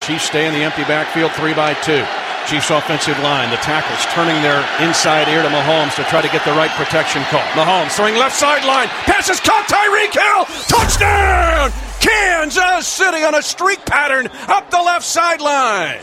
Chiefs stay in the empty backfield, 3-by-2. Chiefs offensive line, the tackles turning their inside ear to Mahomes to try to get the right protection call. Mahomes throwing left sideline, passes caught, Tyreek Hill, touchdown! Kansas City on a streak pattern up the left sideline.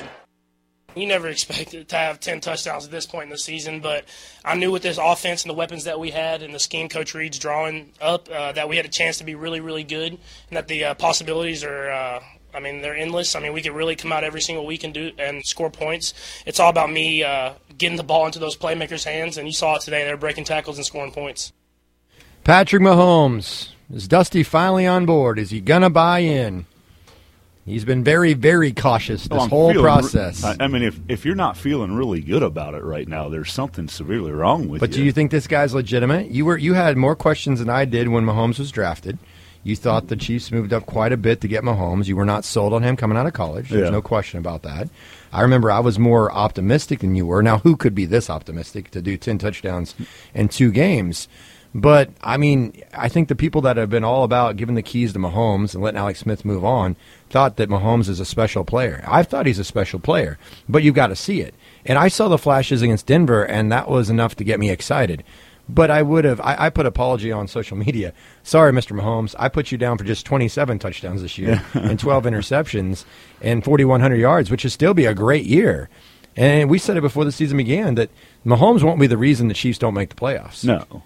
You never expected to have 10 touchdowns at this point in the season, but I knew with this offense and the weapons that we had and the scheme Coach Reed's drawing up that we had a chance to be really, really good, and that the possibilities are they're endless. We could really come out every single week and score points. It's all about me getting the ball into those playmakers' hands, and you saw it today. They're breaking tackles and scoring points. Patrick Mahomes, is Dusty finally on board? Is he going to buy in? He's been very, very cautious this whole process. If you're not feeling really good about it right now, there's something severely wrong with you. But do you think this guy's legitimate? You had more questions than I did when Mahomes was drafted. You thought the Chiefs moved up quite a bit to get Mahomes. You were not sold on him coming out of college. There's no question about that. I remember I was more optimistic than you were. Now, who could be this optimistic to do 10 touchdowns in 2 games? But, I think the people that have been all about giving the keys to Mahomes and letting Alex Smith move on thought that Mahomes is a special player. I thought he's a special player, but you've got to see it. And I saw the flashes against Denver, and that was enough to get me excited. But I put apology on social media. Sorry, Mr. Mahomes, I put you down for just 27 touchdowns this year and 12 interceptions and 4,100 yards, which would still be a great year. And we said it before the season began that Mahomes won't be the reason the Chiefs don't make the playoffs. No.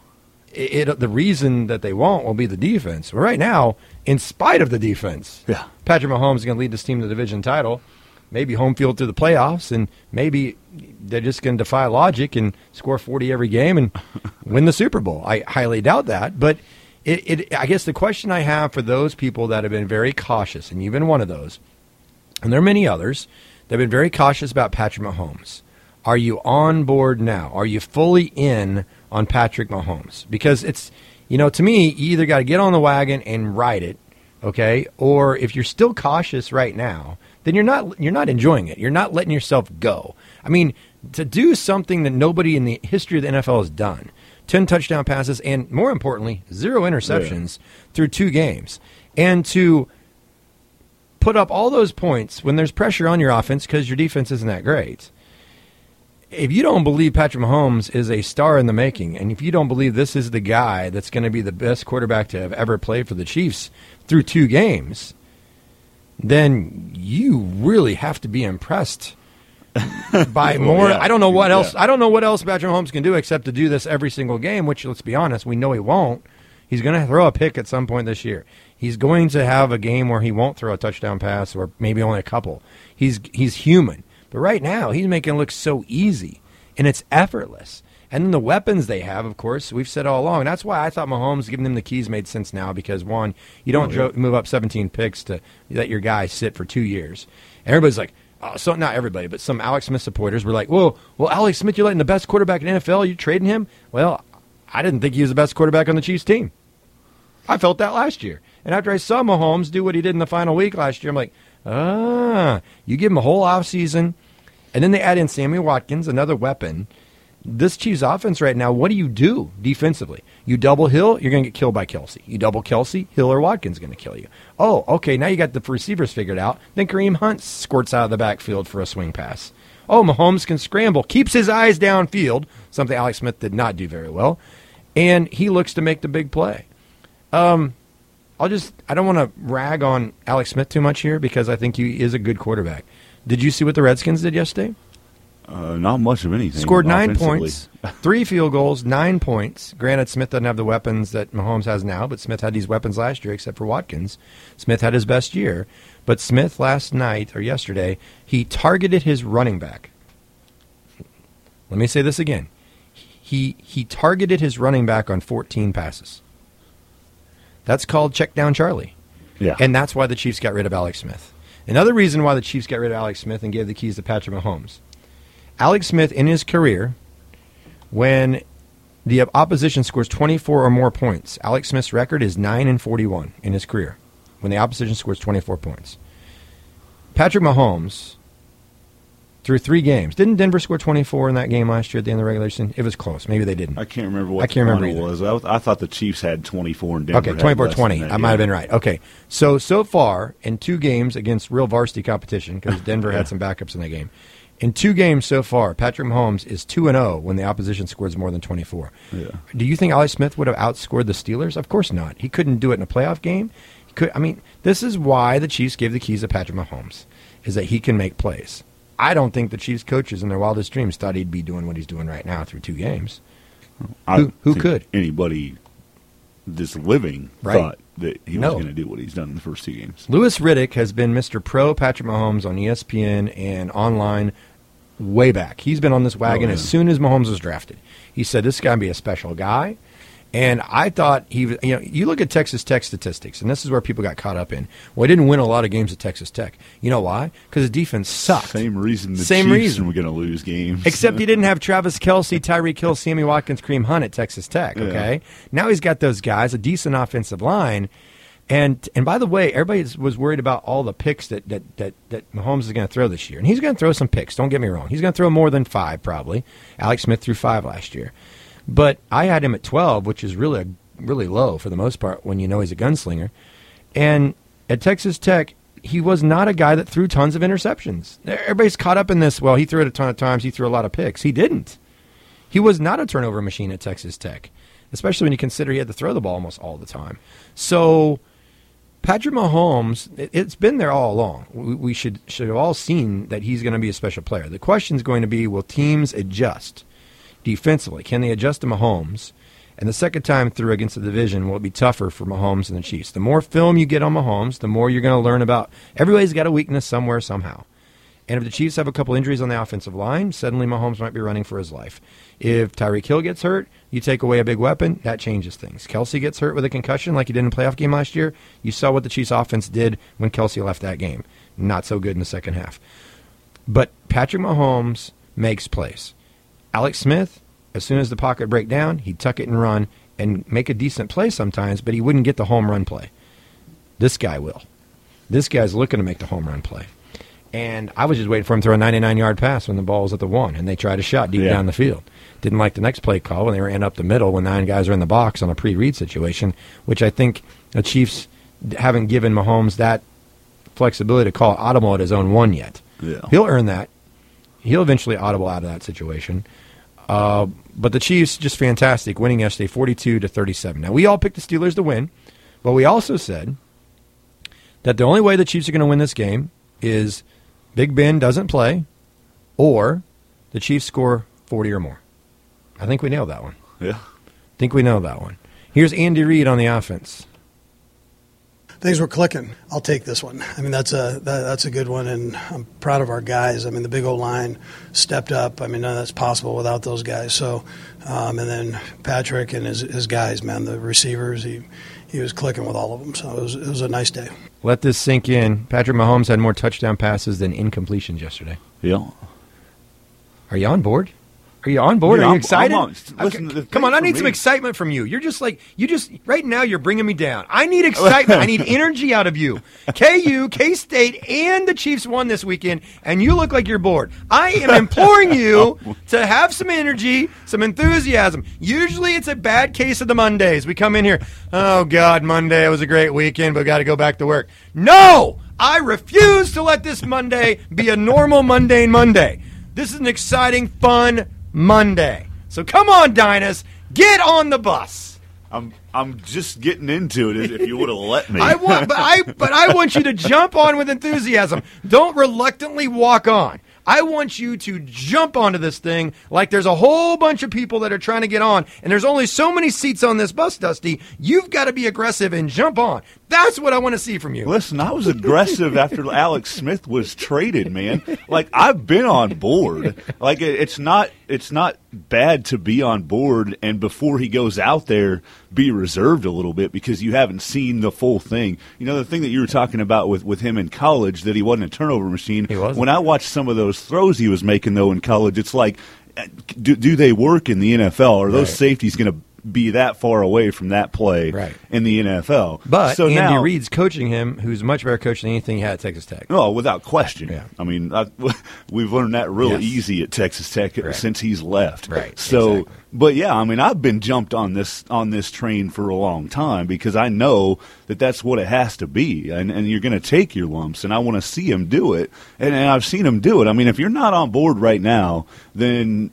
The reason that they won't will be the defense. Right now, in spite of the defense, Patrick Mahomes is going to lead this team to the division title, maybe home field to the playoffs, and maybe they're just going to defy logic and score 40 every game and win the Super Bowl. I highly doubt that. But I guess the question I have for those people that have been very cautious, and you've been one of those, and there are many others that have been very cautious about Patrick Mahomes. Are you on board now? Are you fully in on Patrick Mahomes? Because it's, to me, you either got to get on the wagon and ride it, okay? Or if you're still cautious right now, then you're not enjoying it. You're not letting yourself go. To do something that nobody in the history of the NFL has done, 10 touchdown passes and, more importantly, 0 interceptions through 2 games, and to put up all those points when there's pressure on your offense because your defense isn't that great. If you don't believe Patrick Mahomes is a star in the making, and if you don't believe this is the guy that's going to be the best quarterback to have ever played for the Chiefs through 2 games, then you really have to be impressed by more. I don't know what else. I don't know what else Patrick Mahomes can do except to do this every single game, which, let's be honest, we know he won't. He's going to throw a pick at some point this year. He's going to have a game where he won't throw a touchdown pass or maybe only a couple. He's human. But right now, he's making it look so easy, and it's effortless. And then the weapons they have, of course, we've said all along. And that's why I thought Mahomes giving them the keys made sense now because, one, you don't move up 17 picks to let your guy sit for 2 years. And everybody's like, so not everybody, but some Alex Smith supporters were like, well, Alex Smith, you're letting the best quarterback in the NFL, you trading him? Well, I didn't think he was the best quarterback on the Chiefs team. I felt that last year. And after I saw Mahomes do what he did in the final week last year, I'm like, you give him a whole offseason, and then they add in Sammy Watkins, another weapon. This Chiefs offense right now, what do you do defensively? You double Hill, you're going to get killed by Kelsey. You double Kelsey, Hill or Watkins is going to kill you. Oh, okay, now you got the receivers figured out. Then Kareem Hunt squirts out of the backfield for a swing pass. Oh, Mahomes can scramble, keeps his eyes downfield, something Alex Smith did not do very well, and he looks to make the big play. I don't want to rag on Alex Smith too much here because I think he is a good quarterback. Did you see what the Redskins did yesterday? Not much of anything. Scored 9 points, 3 field goals, 9 points. Granted, Smith doesn't have the weapons that Mahomes has now, but Smith had these weapons last year except for Watkins. Smith had his best year. But Smith last night, or yesterday, he targeted his running back. Let me say this again. He targeted his running back on 14 passes. That's called check down Charlie. Yeah. And that's why the Chiefs got rid of Alex Smith. Another reason why the Chiefs got rid of Alex Smith and gave the keys to Patrick Mahomes. Alex Smith, in his career, when the opposition scores 24 or more points, Alex Smith's record is 9-41 in his career when the opposition scores 24 points. Patrick Mahomes, through 3 games. Didn't Denver score 24 in that game last year at the end of the regular season? It was close. Maybe they didn't. I can't remember what the final was. I thought the Chiefs had 24 and Denver had 24-20. I might have been right. Okay. So far, in 2 games against real varsity competition, because Denver had some backups in that game, in 2 games so far, Patrick Mahomes is 2-0 when the opposition scores more than 24. Yeah. Do you think Alex Smith would have outscored the Steelers? Of course not. He couldn't do it in a playoff game. This is why the Chiefs gave the keys to Patrick Mahomes, is that he can make plays. I don't think the Chiefs coaches in their wildest dreams thought he'd be doing what he's doing right now through 2 games. Who could? Anybody this living thought that he was going to do what he's done in the first 2 games. Louis Riddick has been Mr. Pro Patrick Mahomes on ESPN and online way back. He's been on this wagon as soon as Mahomes was drafted. He said this is going to be a special guy. And I thought you look at Texas Tech statistics, and this is where people got caught up in. Well, he didn't win a lot of games at Texas Tech. You know why? Because the defense sucked. Same reason the Chiefs were going to lose games. Except he didn't have Travis Kelce, Tyreek Hill, Sammy Watkins, Kareem Hunt at Texas Tech, okay? Yeah. Now he's got those guys, a decent offensive line. And by the way, everybody was worried about all the picks that Mahomes is going to throw this year. And he's going to throw some picks, don't get me wrong. He's going to throw more than 5 probably. Alex Smith threw 5 last year. But I had him at 12, which is really low for the most part when you know he's a gunslinger. And at Texas Tech, he was not a guy that threw tons of interceptions. Everybody's caught up in this, well, he threw it a ton of times, he threw a lot of picks. He didn't. He was not a turnover machine at Texas Tech, especially when you consider he had to throw the ball almost all the time. So Patrick Mahomes, it's been there all along. We should have all seen that he's going to be a special player. The question is going to be, will teams adjust defensively? Can they adjust to Mahomes? And the second time through against the division, will it be tougher for Mahomes and the Chiefs? The more film you get on Mahomes, the more you're going to learn about. Everybody's got a weakness somewhere, somehow. And if the Chiefs have a couple injuries on the offensive line, suddenly Mahomes might be running for his life. If Tyreek Hill gets hurt, you take away a big weapon, that changes things. Kelce gets hurt with a concussion like he did in the playoff game last year. You saw what the Chiefs offense did when Kelce left that game. Not so good in the second half. But Patrick Mahomes makes plays. Alex Smith, as soon as the pocket break down, he'd tuck it and run and make a decent play sometimes, but he wouldn't get the home run play. This guy will. This guy's looking to make the home run play. And I was just waiting for him to throw a 99-yard pass when the ball was at the 1, and they tried a shot deep down the field. Didn't like the next play call when they ran up the middle when 9 guys are in the box on a pre-read situation, which I think the Chiefs haven't given Mahomes that flexibility to call audible at his own 1 yet. Yeah. He'll earn that. He'll eventually audible out of that situation. But the Chiefs, just fantastic, winning yesterday 42-37. Now, we all picked the Steelers to win, but we also said that the only way the Chiefs are going to win this game is Big Ben doesn't play or the Chiefs score 40 or more. I think we nailed that one. Yeah. I think we nailed that one. Here's Andy Reid on the offense. Things were clicking. I'll take this one. I mean, that's a good one, and I'm proud of our guys. I mean, the big old line stepped up. I mean, none of that's possible without those guys. So, and then Patrick and his guys, man, the receivers, he was clicking with all of them. So it was a nice day. Let this sink in. Patrick Mahomes had more touchdown passes than incompletions yesterday. Yeah. Are you on board? Are you on board? Yeah, Are you excited? Listen, come on, I need some excitement from you. You're just right now you're bringing me down. I need excitement. I need energy out of you. KU, K-State, and the Chiefs won this weekend, and you look like you're bored. I am imploring you to have some energy, some enthusiasm. Usually it's a bad case of the Mondays. We come in here, oh, God, Monday, it was a great weekend, but got to go back to work. No! I refuse to let this Monday be a normal, mundane Monday. This is an exciting, fun Monday. So come on, Dinas, get on the bus. I'm just getting into it. If you would have let me, I want you to jump on with enthusiasm. Don't reluctantly walk on. I want you to jump onto this thing like there's a whole bunch of people that are trying to get on, and there's only so many seats on this bus, Dusty. You've got to be aggressive and jump on. That's what I want to see from you. Listen, I was aggressive after Alex Smith was traded, man. Like, I've been on board. Like, it's not bad to be on board, and before he goes out there, be reserved a little bit because you haven't seen the full thing. You know, the thing that you were talking about with him in college, that he wasn't a turnover machine. He wasn't. When I watched some of those throws he was making, though, in college, it's like, do they work in the NFL? Are those safeties going to be that far away from that play Right. in the NFL. But so Andy now, Reid's coaching him, who's a much better coach than anything he had at Texas Tech. Oh, without question. Yeah. I mean, we've learned that real Yes. easy at Texas Tech Right. since he's left. Right, So, exactly. but yeah, I mean, I've been jumped on this train for a long time because I know that that's what it has to be, and you're going to take your lumps, and I want to see him do it, and I've seen him do it. I mean, if you're not on board right now, then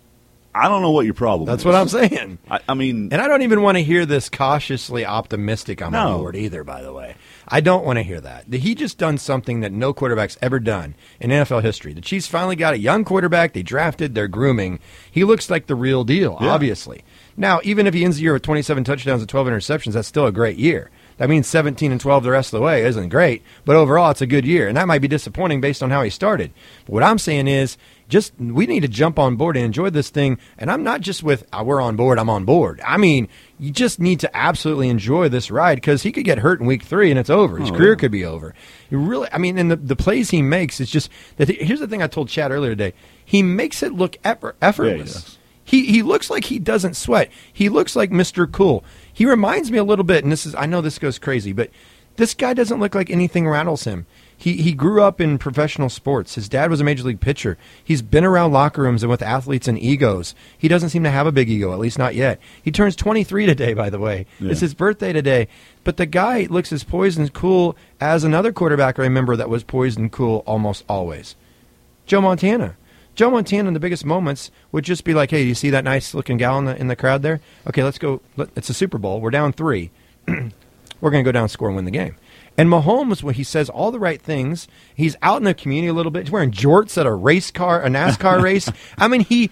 I don't know what your problem That's is. what I'm saying. I mean, And I don't even want to hear this cautiously optimistic I'm on No. board either, by the way. I don't want to hear that. He just done something that no quarterback's ever done in NFL history. The Chiefs finally got a young quarterback. They drafted. They're grooming. He looks like the real deal, Yeah. obviously. Now, even if he ends the year with 27 touchdowns and 12 interceptions, that's still a great year. That means 17 and 12 the rest of the way isn't great, but overall it's a good year. And that might be disappointing based on how he started. But what I'm saying is just we need to jump on board and enjoy this thing. And I'm not just with we're on board, I'm on board. I mean, you just need to absolutely enjoy this ride because he could get hurt in week 3 and it's over. His career could be over. You really, I mean, and the plays he makes, it's just that here's the thing I told Chad earlier today. He makes it look effortless. Yeah, he does. He looks like he doesn't sweat. He looks like Mr. Cool. He reminds me a little bit, and I know this goes crazy, but this guy doesn't look like anything rattles him. He grew up in professional sports. His dad was a major league pitcher. He's been around locker rooms and with athletes and egos. He doesn't seem to have a big ego, at least not yet. He turns 23 today, by the way. Yeah. It's his birthday today. But the guy looks as poised and cool as another quarterback I remember that was poised and cool almost always. Joe Montana. Joe Montana in the biggest moments would just be like, hey, you see that nice-looking gal in the crowd there? Okay, let's go. It's a Super Bowl. We're down 3. We're going to go down and score and win the game. And Mahomes, when he says all the right things, he's out in the community a little bit. He's wearing jorts at a NASCAR race. I mean, he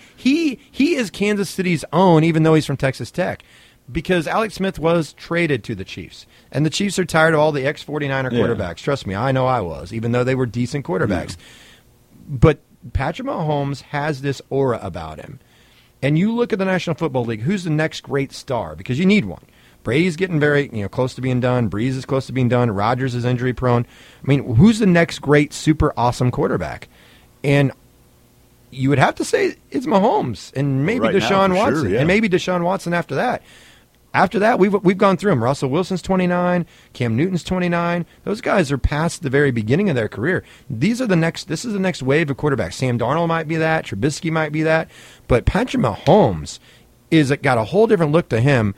is Kansas City's own, even though he's from Texas Tech, because Alex Smith was traded to the Chiefs. And the Chiefs are tired of all the ex-49er quarterbacks. Trust me, I know I was, even though they were decent quarterbacks. But Patrick Mahomes has this aura about him. And you look at the National Football League, who's the next great star? Because you need one. Brady's getting very close to being done. Breeze is close to being done. Rodgers is injury prone. I mean, who's the next great, super awesome quarterback? And you would have to say it's Mahomes and maybe Right now, Deshaun for Watson. sure, yeah. And maybe Deshaun Watson after that. After that, we've gone through them. Russell Wilson's 29. Cam Newton's 29. Those guys are past the very beginning of their career. This is the next wave of quarterbacks. Sam Darnold might be that. Trubisky might be that. But Patrick Mahomes got a whole different look to him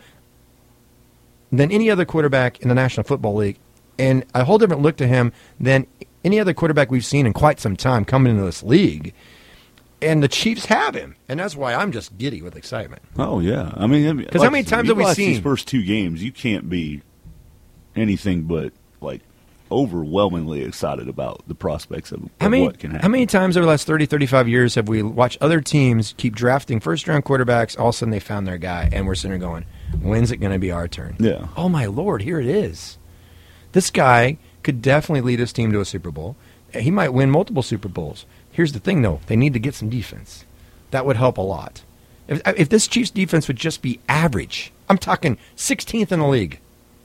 than any other quarterback in the National Football League, and a whole different look to him than any other quarterback we've seen in quite some time coming into this league. And the Chiefs have him, and that's why I'm just giddy with excitement. oh yeah, I mean, Because how many times have we seen these first 2 games? You can't be anything but like overwhelmingly excited about the prospects of what can happen. How many times over the last 30, 35 years have we watched other teams keep drafting first-round quarterbacks, all of a sudden they found their guy, and we're sitting there going, when's it going to be our turn? Yeah. Oh, my Lord, here it is. This guy could definitely lead his team to a Super Bowl. He might win multiple Super Bowls. Here's the thing, though. They need to get some defense. That would help a lot. If this Chiefs defense would just be average, I'm talking 16th in the league,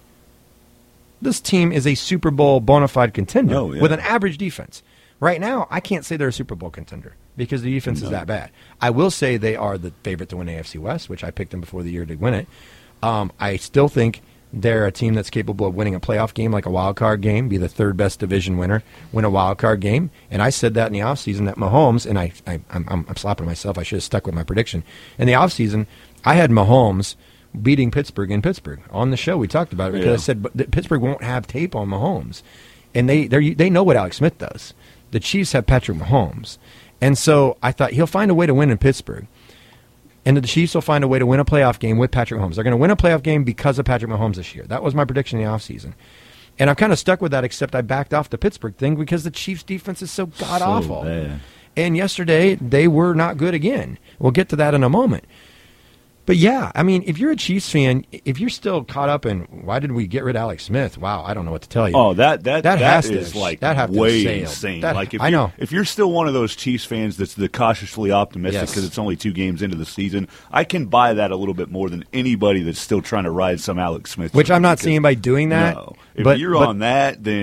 this team is a Super Bowl bona fide contender Oh, yeah. with an average defense. Right now, I can't say they're a Super Bowl contender because the defense is that bad. I will say they are the favorite to win AFC West, which I picked them before the year to win it. I still think they're a team that's capable of winning a playoff game like a wild card game, be the third best division winner, win a wild card game. And I said that in the offseason that Mahomes, and I'm slapping myself, I should have stuck with my prediction. In the offseason, I had Mahomes beating Pittsburgh in Pittsburgh. On the show, we talked about it because I said but Pittsburgh won't have tape on Mahomes. And they know what Alex Smith does. The Chiefs have Patrick Mahomes. And so I thought he'll find a way to win in Pittsburgh. And the Chiefs will find a way to win a playoff game with Patrick Mahomes. They're going to win a playoff game because of Patrick Mahomes this year. That was my prediction in the offseason. And I'm kind of stuck with that, except I backed off the Pittsburgh thing because the Chiefs' defense is so god-awful. Bad. And yesterday, they were not good again. We'll get to that in a moment. But yeah, I mean, if you're a Chiefs fan, if you're still caught up in why did we get rid of Alex Smith? Wow, I don't know what to tell you. Oh, that has to is have- like that have to way have sailed. insane. That- Like I know. if you're still one of those Chiefs fans that's the cautiously optimistic Yes. because it's only 2 games into the season, I can buy that a little bit more than anybody that's still trying to ride some Alex Smith. Which train I'm not because- seeing by doing that. No, if but, you're but on that, then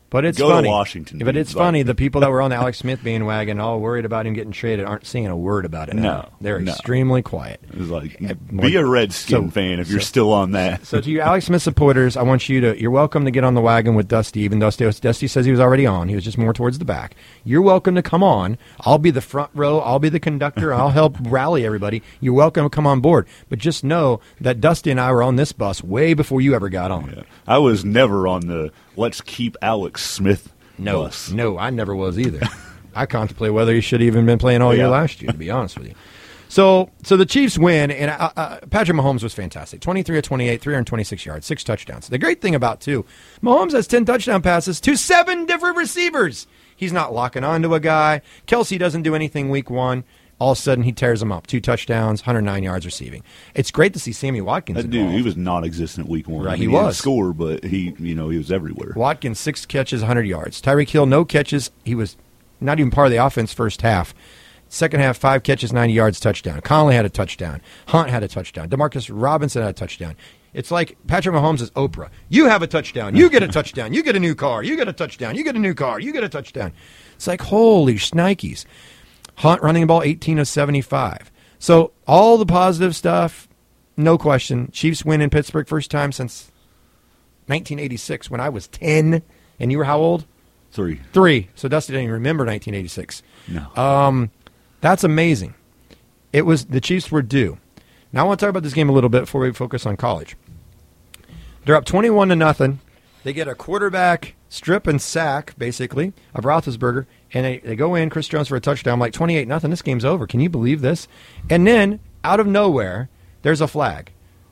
But it's Go funny. to Washington. But it's funny. The people that were on the Alex Smith bandwagon, all worried about him getting traded, aren't saying a word about it. No, they're no. extremely quiet. It's like, be a Redskin fan if you're still on that. So to you Alex Smith supporters, I want you're welcome to get on the wagon with Dusty, even though Dusty says he was already on. He was just more towards the back. You're welcome to come on. I'll be the front row. I'll be the conductor. I'll help rally everybody. You're welcome to come on board. But just know that Dusty and I were on this bus way before you ever got on. Yeah. I was never on the let's keep Alex Smith bus. No, I never was either. I contemplate whether he should have even been playing all year last year, to be honest with you. So the Chiefs win, and Patrick Mahomes was fantastic. 23 of 28, 326 yards, 6 touchdowns. The great thing about, too, Mahomes has 10 touchdown passes to 7 different receivers. He's not locking onto a guy. Kelsey doesn't do anything week 1. All of a sudden, he tears them up. 2 touchdowns, 109 yards receiving. It's great to see Sammy Watkins That dude, involved. he was non-existent week 1. Right, I mean, he didn't was. score, but he was everywhere. Watkins, 6 catches, 100 yards. Tyreek Hill, no catches. He was not even part of the offense first half. Second half, 5 catches, 90 yards, touchdown. Conley had a touchdown. Hunt had a touchdown. Demarcus Robinson had a touchdown. It's like Patrick Mahomes is Oprah. You have a touchdown. You get a touchdown. You get a new car. You get a touchdown. You get a new car. You get a touchdown. It's like, holy shnikes. Hunt running the ball 18 of 75. So all the positive stuff, no question. Chiefs win in Pittsburgh first time since 1986 when I was 10. And you were how old? 3. 3. So Dusty didn't even remember 1986. No. That's amazing. It was the Chiefs were due. Now I want to talk about this game a little bit before we focus on college. They're up 21-0. They get a quarterback strip and sack, basically, of Roethlisberger, and they go in, Chris Jones for a touchdown. I'm like, 28-0, this game's over. Can you believe this? And then, out of nowhere, there's a flag.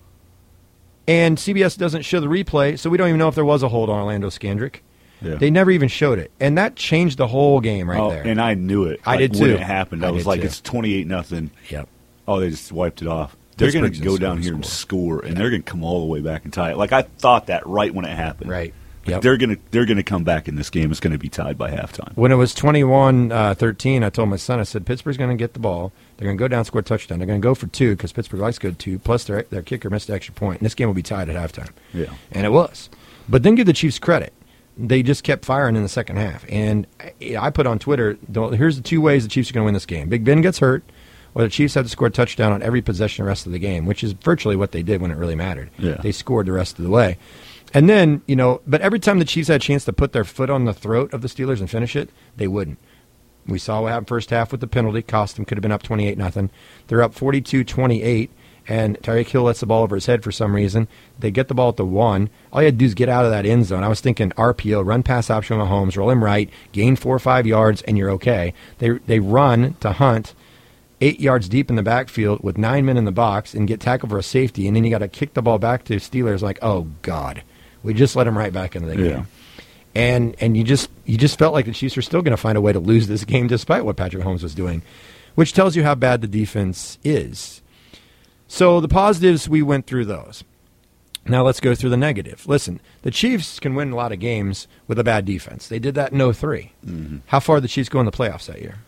And CBS doesn't show the replay, so we don't even know if there was a hold on Orlando Scandrick. Yeah. They never even showed it. And that changed the whole game there. And I knew it. I did when too. it happened. I was did like, too. it's 28-0. Yep. Oh, they just wiped it off. They're going to Pittsburgh's go down here and score, and they're going to come all the way back and tie it. Like, I thought that right when it happened. Right. Like, Yep. they're going to come back in this game. It's going to be tied by halftime. When it was 21-13, I told my son, I said, Pittsburgh's going to get the ball. They're going to go down, score a touchdown. They're going to go for 2 because Pittsburgh likes to go 2, plus their kicker missed an extra point. And this game will be tied at halftime. Yeah. And it was. But then give the Chiefs credit. They just kept firing in the second half. And I put on Twitter, here's the 2 ways the Chiefs are going to win this game. Big Ben gets hurt, or the Chiefs have to score a touchdown on every possession the rest of the game, which is virtually what they did when it really mattered. Yeah. They scored the rest of the way. And then, but every time the Chiefs had a chance to put their foot on the throat of the Steelers and finish it, they wouldn't. We saw what happened first half with the penalty. Cost them, could have been up 28-0. They're up 42-28, and Tyreek Hill lets the ball over his head for some reason. They get the ball at the 1. All you had to do is get out of that end zone. I was thinking RPO, run pass option on Mahomes, roll him right, gain 4 or 5 yards, and you're okay. They run to Hunt 8 yards deep in the backfield with 9 men in the box and get tackled for a safety, and then you got to kick the ball back to Steelers like, oh, God. We just let him right back into the game. And you just felt like the Chiefs were still going to find a way to lose this game despite what Patrick Mahomes was doing, which tells you how bad the defense is. So the positives, we went through those. Now let's go through the negative. Listen, the Chiefs can win a lot of games with a bad defense. They did that in 03. Mm-hmm. How far did the Chiefs go in the playoffs that year?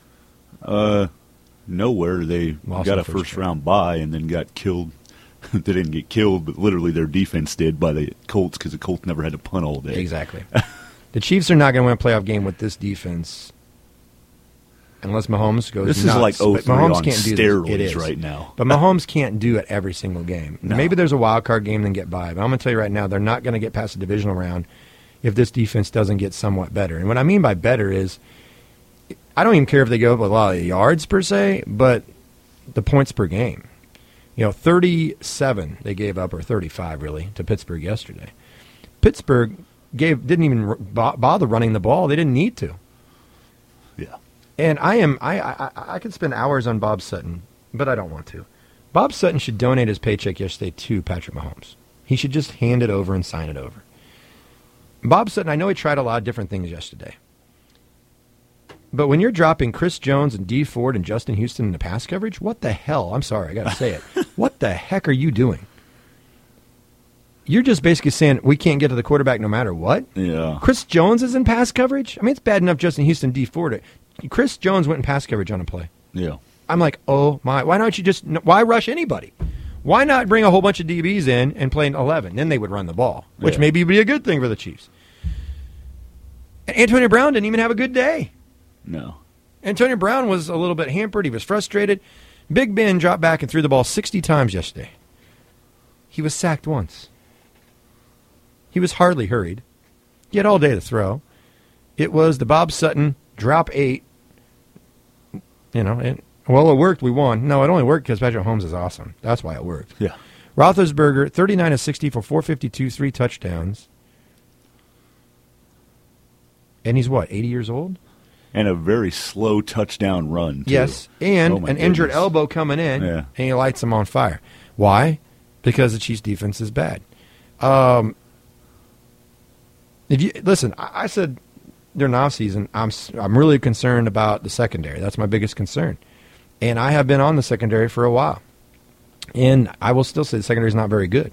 Nowhere. They got a first-round bye and then got killed. They didn't get killed, but literally their defense did by the Colts because the Colts never had to punt all day. Exactly. The Chiefs are not going to win a playoff game with this defense unless Mahomes goes This nuts. is like 03 Mahomes on can't do steroids it is. right now. But Mahomes can't do it every single game. No. Maybe there's a wild card game and get by. But I'm going to tell you right now, they're not going to get past the divisional round if this defense doesn't get somewhat better. And what I mean by better is I don't even care if they go up with a lot of yards per se, but the points per game. 37 they gave up, or 35 really, to Pittsburgh yesterday. Pittsburgh didn't even bother running the ball. They didn't need to. Yeah. And I could spend hours on Bob Sutton, but I don't want to. Bob Sutton should donate his paycheck yesterday to Patrick Mahomes. He should just hand it over and sign it over. Bob Sutton, I know he tried a lot of different things yesterday. But when you're dropping Chris Jones and Dee Ford and Justin Houston in the pass coverage, what the hell? I'm sorry, I got to say it. What the heck are you doing? You're just basically saying we can't get to the quarterback no matter what? Yeah. Chris Jones is in pass coverage? I mean, it's bad enough Justin Houston, Dee Ford. Chris Jones went in pass coverage on a play. Yeah. I'm like, oh, my. Why don't you why rush anybody? Why not bring a whole bunch of DBs in and play in 11? Then they would run the ball, which maybe would be a good thing for the Chiefs. But then you got to kick the ball back to Steelers like, oh, God. We just let him right back into the game. And it was. And Antonio Brown didn't even have a good day. No. Antonio Brown was a little bit hampered. He was frustrated. Big Ben dropped back and threw the ball 60 times yesterday. He was sacked once. He was hardly hurried. He had all day to throw. It was the Bob Sutton drop 8. It worked. We won. No, it only worked because Patrick Mahomes is awesome. That's why it worked. Yeah. Roethlisberger, 39 of 60 for 452, 3 touchdowns. And he's what, 80 years old? And a very slow touchdown run, too. Yes, and Oh, my an injured goodness. elbow coming in, Yeah. and he lights them on fire. Why? Because the Chiefs' defense is bad. Listen, I said during the offseason, I'm really concerned about the secondary. That's my biggest concern. And I have been on the secondary for a while. And I will still say the secondary is not very good.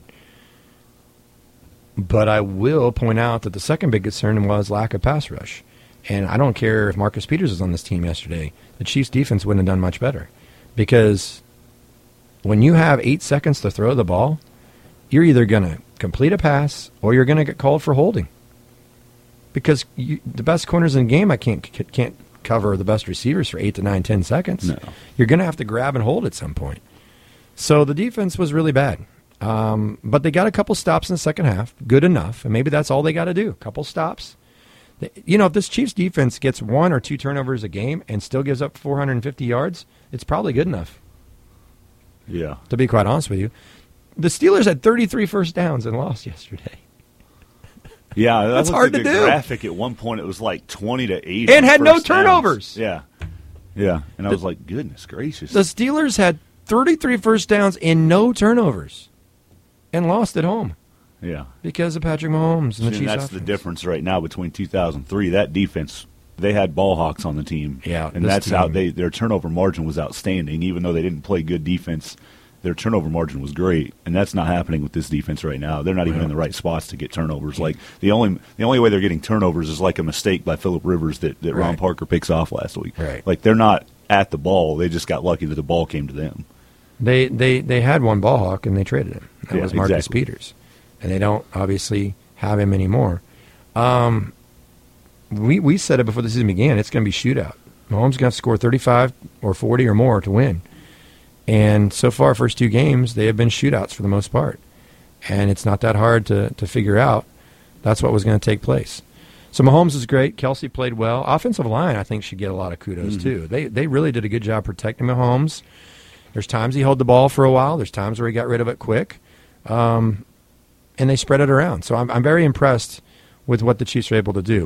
But I will point out that the second big concern was lack of pass rush. And I don't care if Marcus Peters was on this team yesterday. The Chiefs' defense wouldn't have done much better. Because when you have 8 seconds to throw the ball, you're either going to complete a pass or you're going to get called for holding. Because the best corners in the game, I can't cover the best receivers for 8 to 9, 10 seconds. No. You're going to have to grab and hold at some point. So the defense was really bad. But they got a couple stops in the second half, good enough, and maybe that's all they got to do, a couple stops. If this Chiefs defense gets 1 or 2 turnovers a game and still gives up 450 yards, it's probably good enough. Yeah. To be quite honest with you. The Steelers had 33 first downs and lost yesterday. Yeah, That's looked hard at to the do. graphic at one point. It was like 20-8. And on had no first downs. turnovers. Yeah. And I was like, goodness gracious. The Steelers had 33 first downs and no turnovers and lost at home Yeah. because of Patrick Mahomes and the And Chiefs that's offense. the difference right now between 2003. That defense, they had ball hawks on the team. Yeah, and this that's how team- their turnover margin was outstanding. Even though they didn't play good defense, their turnover margin was great, and that's not happening with this defense right now. They're not even in the right spots to get turnovers. Like the only way they're getting turnovers is like a mistake by Phillip Rivers that Ron Right. Parker picks off last week. Right. Like they're not at the ball; they just got lucky that the ball came to them. They had one ball hawk and they traded him. That Yeah, was Marcus exactly. Peters. And they don't obviously have him anymore. We said it before the season began, it's going to be shootout. Mahomes going to score 35 or 40 or more to win. And so far, first 2 games, they have been shootouts for the most part. And it's not that hard to figure out. That's what was going to take place. So Mahomes is great. Kelsey played well. Offensive line, I think, should get a lot of kudos, too. They really did a good job protecting Mahomes. There's times he held the ball for a while. There's times where he got rid of it quick. And they spread it around. So I'm very impressed with what the Chiefs are able to do.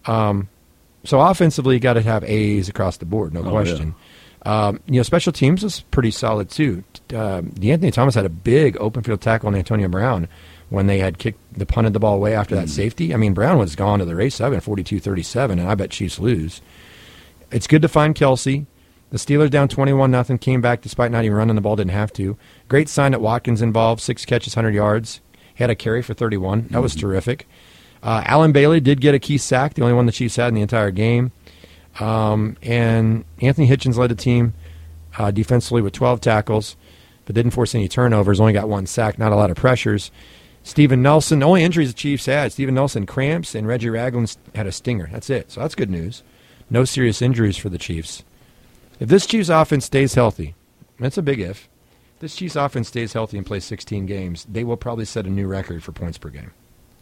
So offensively, you got to have A's across the board, no question. Special teams is pretty solid, too. D'Anthony Thomas had a big open field tackle on Antonio Brown when they had punted the ball away after that safety. I mean, Brown was gone to the race 42-37, and I bet Chiefs lose. It's good to find Kelsey. The Steelers down 21-0, came back despite not even running the ball, didn't have to. Great sign that Watkins involved, 6 catches, 100 yards. He had a carry for 31. That was terrific. Alan Bailey did get a key sack, the only one the Chiefs had in the entire game. And Anthony Hitchens led the team defensively with 12 tackles, but didn't force any turnovers, only got 1 sack, not a lot of pressures. Steven Nelson, the only injuries the Chiefs had, Steven Nelson cramps, and Reggie Ragland had a stinger. That's it. So that's good news. No serious injuries for the Chiefs. If this Chiefs offense stays healthy, that's a big if. If this Chiefs offense stays healthy and plays 16 games, they will probably set a new record for points per game.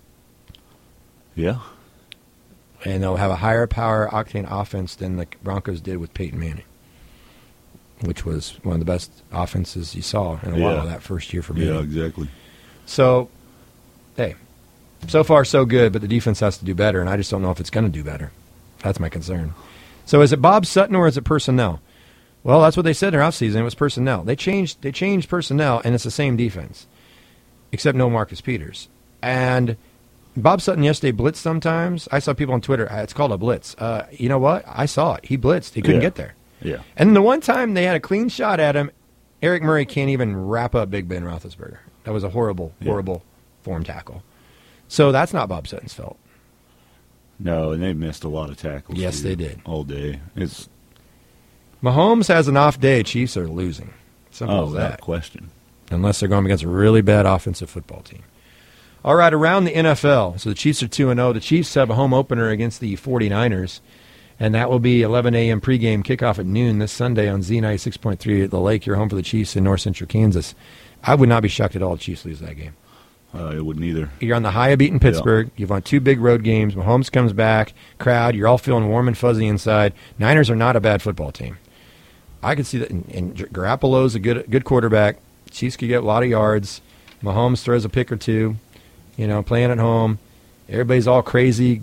Yeah. And they'll have a higher power octane offense than the Broncos did with Peyton Manning, which was one of the best offenses you saw in a while that first year for Manning. Yeah, exactly. So, hey, so far so good, but the defense has to do better, and I just don't know if it's going to do better. That's my concern. So is it Bob Sutton or is it personnel? Well, that's what they said in their offseason. It was personnel. They changed personnel, and it's the same defense, except no Marcus Peters. And Bob Sutton yesterday blitzed sometimes. I saw people on Twitter, it's called a blitz. You know what? I saw it. He blitzed. He couldn't get there. Yeah. And the one time they had a clean shot at him, Eric Murray can't even wrap up Big Ben Roethlisberger. That was a horrible form tackle. So that's not Bob Sutton's fault. No, and they missed a lot of tackles. Yes, too, they did. all day. It's Mahomes has an off day. Chiefs are losing. Simple as without that. question. Unless they're going against a really bad offensive football team. All right, around the NFL. So the Chiefs are 2-0. The Chiefs have a home opener against the 49ers, and that will be 11 a.m. pregame kickoff at noon this Sunday on Z96.3 at the Lake. You're home for the Chiefs in North Central Kansas. I would not be shocked at all if the Chiefs lose that game. I wouldn't either. You're on the high of beating Pittsburgh. You've won 2 big road games. Mahomes comes back. Crowd, you're all feeling warm and fuzzy inside. Niners are not a bad football team. I could see that. And Garoppolo's a good quarterback. Chiefs could get a lot of yards. Mahomes throws a pick or two. Playing at home. Everybody's all crazy.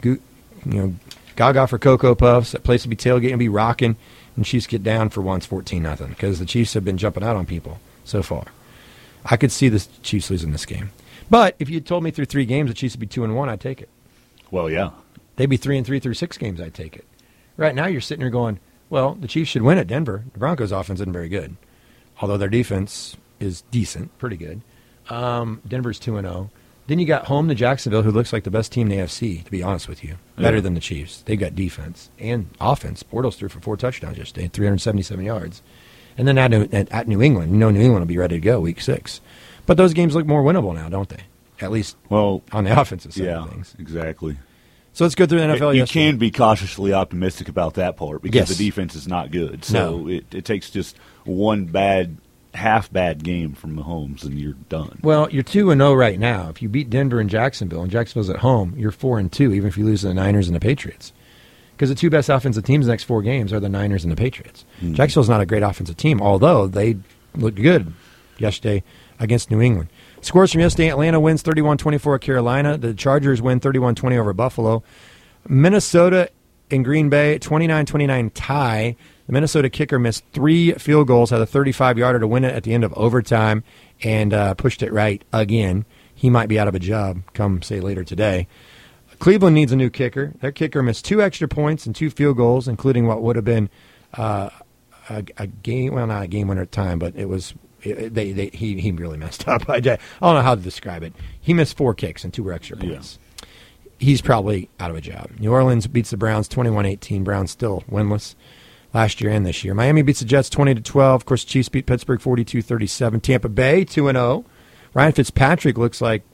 Gaga for Cocoa Puffs. That place will be tailgating and be rocking. And Chiefs get down for once 14-0 because the Chiefs have been jumping out on people so far. I could see the Chiefs losing this game. But if you told me through 3 games the Chiefs would be 2-1, I'd take it. Well, yeah. They'd be 3-3 through 6 games, I'd take it. Right now you're sitting here going, well, the Chiefs should win at Denver. The Broncos' offense isn't very good, although their defense is decent, pretty good. Denver's 2-0. Then you got home to Jacksonville, who looks like the best team in the AFC, to be honest with you. Better than the Chiefs. They've got defense and offense. Bortles threw for 4 touchdowns yesterday, 377 yards. And then at New England, New England will be ready to go week 6. But those games look more winnable now, don't they? At least on the offensive side of things. Exactly. So let's go through the NFL. You can be cautiously optimistic about that part because the defense is not good. So it takes just one half-bad game from Mahomes, and you're done. Well, you're 2-0 right now. If you beat Denver and Jacksonville's at home, you're 4-2, even if you lose to the Niners and the Patriots. Because the 2 best offensive teams in the next 4 games are the Niners and the Patriots. Jacksonville's not a great offensive team, although they looked good yesterday against New England. Scores from yesterday: Atlanta wins 31-24 at Carolina. The Chargers win 31-20 over Buffalo. Minnesota and Green Bay, 29-29 tie. The Minnesota kicker missed 3 field goals, had a 35-yarder to win it at the end of overtime, and pushed it right again. He might be out of a job come, say, later today. Cleveland needs a new kicker. Their kicker missed 2 extra points and 2 field goals, including what would have been a game, well, not a game winner at the time, but it was he really messed up. I don't know how to describe it. He missed 4 kicks and 2 were extra points. Yeah. He's probably out of a job. New Orleans beats the Browns 21-18. Browns still winless last year and this year. Miami beats the Jets 20-12. Of course, the Chiefs beat Pittsburgh 42-37. Tampa Bay 2-0. Ryan Fitzpatrick looks like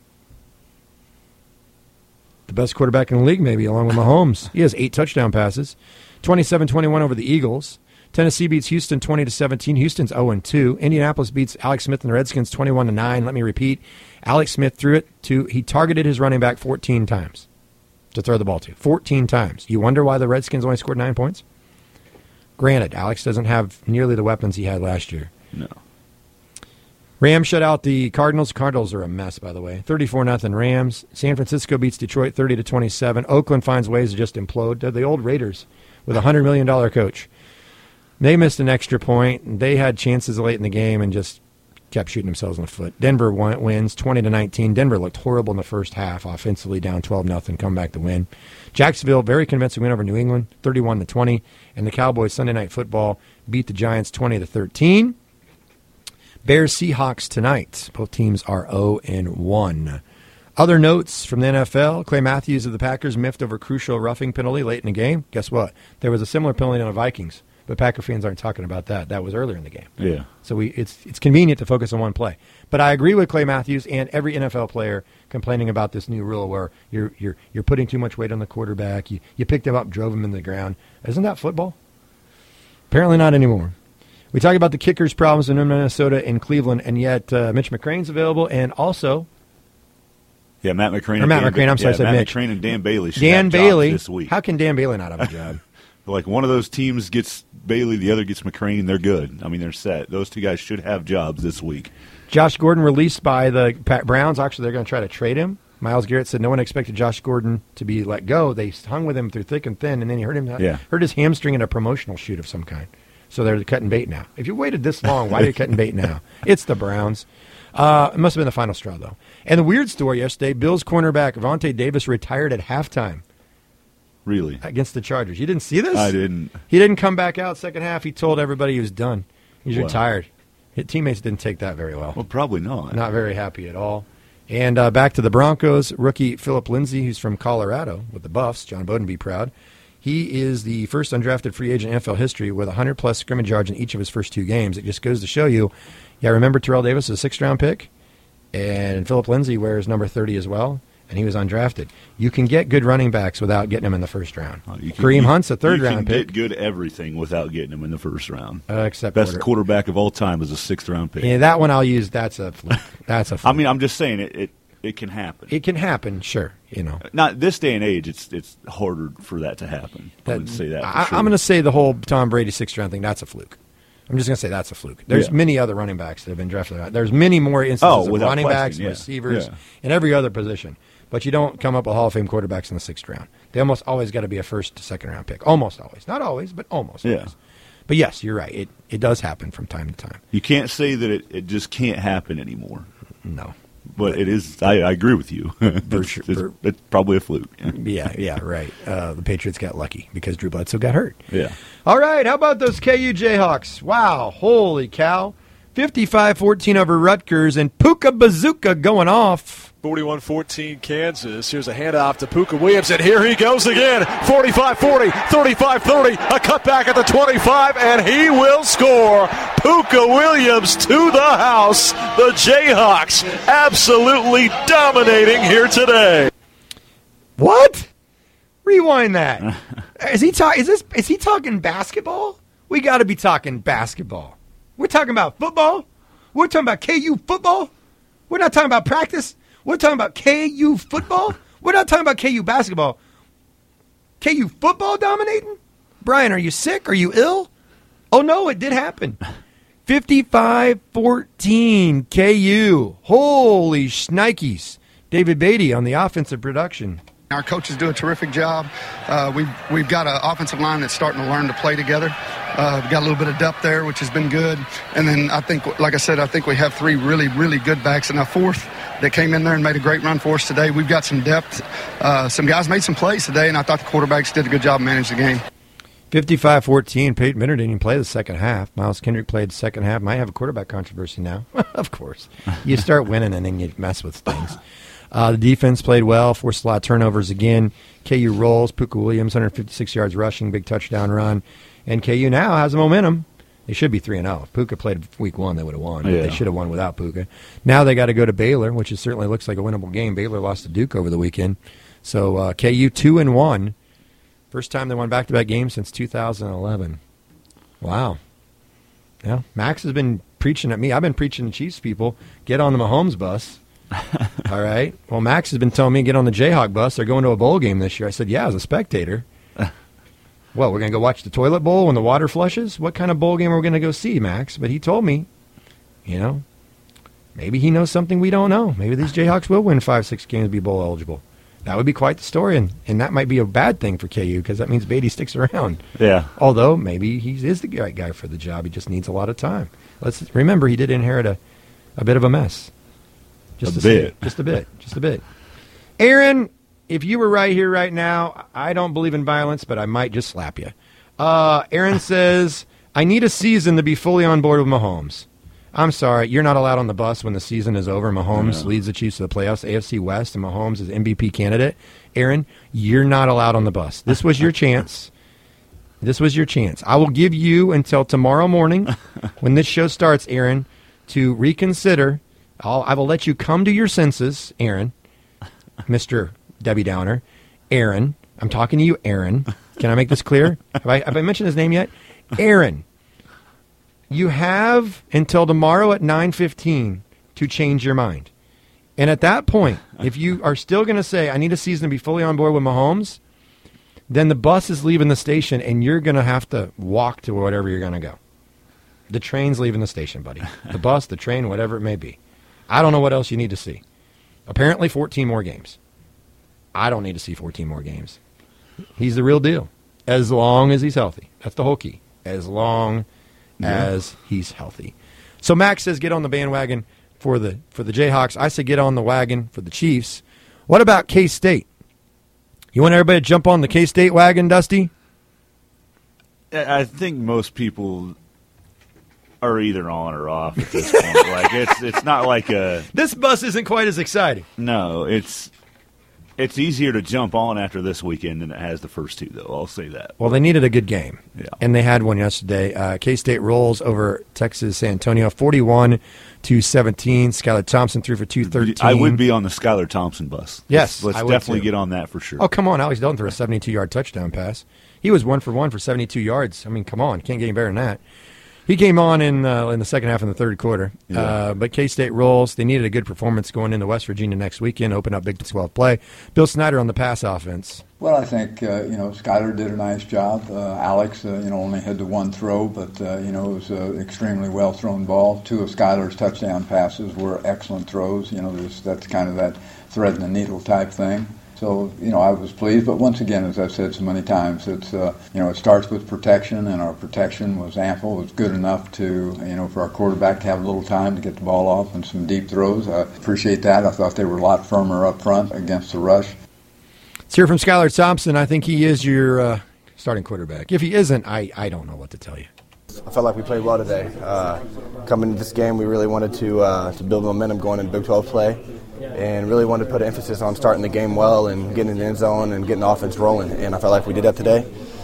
the best quarterback in the league, maybe, along with Mahomes. He has 8 touchdown passes. 27-21 over the Eagles. Tennessee beats Houston 20-17. Houston's 0-2. Indianapolis beats Alex Smith and the Redskins 21-9. Let me repeat. Alex Smith threw it he targeted his running back 14 times to throw the ball to. 14 times. You wonder why the Redskins only scored 9 points? Granted, Alex doesn't have nearly the weapons he had last year. No. Rams shut out the Cardinals. Cardinals are a mess, by the way. 34-0 Rams. San Francisco beats Detroit 30-27. Oakland finds ways to just implode. They're the old Raiders with a $100 million coach. They missed an extra point. They had chances late in the game and just kept shooting themselves in the foot. Denver wins 20-19. Denver looked horrible in the first half, offensively down 12-0, come back to win. Jacksonville, very convincing win over New England, 31-20. And the Cowboys Sunday Night Football beat the Giants 20-13. Bears Seahawks tonight. Both teams are 0-1. Other notes from the NFL. Clay Matthews of the Packers miffed over crucial roughing penalty late in the game. Guess what? There was a similar penalty on the Vikings. But Packer fans aren't talking about that. That was earlier in the game. Yeah. So it's convenient to focus on one play. But I agree with Clay Matthews and every NFL player complaining about this new rule where you're putting too much weight on the quarterback. You picked him up, drove him in the ground. Isn't that football? Apparently not anymore. We talk about the kickers' problems in Minnesota and Cleveland, and yet Mitch McCrane's available, and also Matt McCrane. Matt McCrane. I'm sorry, I said Mitch. McCrane and Dan Bailey should have jobs this week. How can Dan Bailey not have a job? Like one of those teams gets Bailey, the other gets McCrane, they're good. I mean, they're set. Those 2 guys should have jobs this week. Josh Gordon released by the Browns. Actually, they're going to try to trade him. Myles Garrett said no one expected Josh Gordon to be let go. They hung with him through thick and thin, and then he hurt his hamstring in a promotional shoot of some kind. So they're cutting bait now. If you waited this long, why are you cutting bait now? It's the Browns. It must have been the final straw, though. And the weird story yesterday, Bills cornerback Vontae Davis retired at halftime. Really? Against the Chargers. You didn't see this? I didn't. He didn't come back out second half. He told everybody he was done. He's retired. His teammates didn't take that very well. Well, probably not. Not very happy at all. And back to the Broncos, rookie Phillip Lindsay, who's from Colorado with the Buffs. John Bowden be proud. He is the first undrafted free agent in NFL history with 100-plus scrimmage yards in each of his first 2 games. It just goes to show you, remember Terrell Davis, a 6th-round pick? And Philip Lindsay wears number 30 as well, and he was undrafted. You can get good running backs without getting them in the first round. Kareem Hunt's a third-round pick. You can get good everything without getting them in the first round. Except best quarterback of all time is a sixth-round pick. Yeah, that one I'll use. That's a fluke. That's a fluke. I mean, I'm just saying it can happen. It can happen, sure. Not this day and age. It's harder for that to happen. I would say that. For sure. I'm going to say the whole Tom Brady sixth-round thing. That's a fluke. I'm just going to say that's a fluke. There's many other running backs that have been drafted. There's many more instances of running backs, receivers, and every other position. But you don't come up with Hall of Fame quarterbacks in the sixth round. They almost always got to be a first to second round pick. Almost always. Not always, but almost always. But yes, you're right. It does happen from time to time. You can't say that it just can't happen anymore. No. But it is. I agree with you. It's probably a fluke. Yeah, right. The Patriots got lucky because Drew Bledsoe got hurt. Yeah. All right, how about those KU Jayhawks? Wow, holy cow. 55-14 over Rutgers, and Puka Bazooka going off. 41-14 Kansas. Here's a handoff to Puka Williams, and here he goes again. 45-40, 35-30, a cutback at the 25, and he will score. Puka Williams to the house. The Jayhawks absolutely dominating here today. What? Rewind that. Is he talking basketball? We got to be talking basketball. We're talking about football. We're talking about KU football. We're not talking about practice. We're talking about KU football. We're not talking about KU basketball. KU football dominating? Brian, are you sick? Are you ill? Oh, no, it did happen. 55-14 KU. Holy shnikes. David Beatty on the offensive production. Our coaches do a terrific job. We've got an offensive line that's starting to learn to play together. We've got a little bit of depth there, which has been good. And then I think, like I said, I think we have three really, really good backs. And a fourth that came in there and made a great run for us today. We've got some depth. Some guys made some plays today, and I thought the quarterbacks did a good job managing the game. 55-14. Peyton Minner didn't even play the second half. Miles Kendrick played the second half. Might have a quarterback controversy now. Of course. You start winning and then you mess with things. The defense played well, forced a lot of turnovers again. KU rolls. Puka Williams, 156 yards rushing, big touchdown run. And KU now has the momentum. They should be 3-0. If Puka played week one, they would have won. Yeah. They should have won without Puka. Now they got to go to Baylor, which certainly looks like a winnable game. Baylor lost to Duke over the weekend. So KU 2-1. First time they won back-to-back games since 2011. Wow. Yeah, Max has been preaching at me. I've been preaching to Chiefs people, get on the Mahomes bus. All right. Well, Max has been telling me get on the Jayhawk bus. They're going to a bowl game this year. I said, yeah, as a spectator. Well, we're going to go watch the toilet bowl when the water flushes? What kind of bowl game are we going to go see, Max? But he told me, maybe he knows something we don't know. Maybe these Jayhawks will win 5-6 games and be bowl eligible. That would be quite the story, and that might be a bad thing for KU because that means Beatty sticks around. Yeah. Although maybe he is the right guy for the job. He just needs a lot of time. Let's remember he did inherit a bit of a mess. Just a bit. Aaron, if you were right here right now, I don't believe in violence, but I might just slap you. Aaron says, I need a season to be fully on board with Mahomes. I'm sorry, you're not allowed on the bus when the season is over. Mahomes leads the Chiefs to the playoffs, AFC West, and Mahomes is MVP candidate. Aaron, you're not allowed on the bus. This was your chance. I will give you until tomorrow morning when this show starts, Aaron, to reconsider. I will let you come to your senses, Aaron, Mr. Debbie Downer. Aaron, I'm talking to you, Aaron. Can I make this clear? Have I mentioned his name yet? Aaron. You have until tomorrow at 9:15 to change your mind. And at that point, if you are still going to say, I need a season to be fully on board with Mahomes, then the bus is leaving the station and you're going to have to walk to wherever you're going to go. The train's leaving the station, buddy. The bus, the train, whatever it may be. I don't know what else you need to see. Apparently 14 more games. I don't need to see 14 more games. He's the real deal. As long as he's healthy. That's the whole key. As long as he's healthy. So Max says get on the bandwagon for the Jayhawks. I say get on the wagon for the Chiefs. What about K-State? You want everybody to jump on the K-State wagon, Dusty? I think most people are either on or off at this point. Like it's not like a. This bus isn't quite as exciting. No, it's It's easier to jump on after this weekend than it has the first two, though. I'll say that. Well, they needed a good game, Yeah. and they had one yesterday. K-State rolls over Texas San Antonio, 41-17. Skylar Thompson threw for 213. I would be on the Skylar Thompson bus. Yes, let's I would definitely too. get on that for sure. Oh, come on. Alex Delton threw a 72-yard touchdown pass. He was 1 for 1 for 72 yards. I mean, come on. Can't get any better than that. He came on in the second half in the third quarter. Yeah. But K-State rolls. They needed a good performance going into West Virginia next weekend, open up Big 12 play. Bill Snyder on the pass offense. Well, I think, Skylar did a nice job. Alex, only had the one throw, but, it was an extremely well-thrown ball. Two of Skylar's touchdown passes were excellent throws. That's kind of that thread in the needle type thing. So, I was pleased. But once again, as I've said so many times, it's, it starts with protection, and our protection was ample. It was good enough to, for our quarterback to have a little time to get the ball off and some deep throws. I appreciate that. I thought they were a lot firmer up front against the rush. Let's hear from Skylar Thompson. I think he is your starting quarterback. If he isn't, I don't know what to tell you. I felt like we played well today. Coming into this game, we really wanted to build momentum going into Big 12 play, and really wanted to put an emphasis on starting the game well and getting in the end zone and getting the offense rolling. And I felt like we did that today.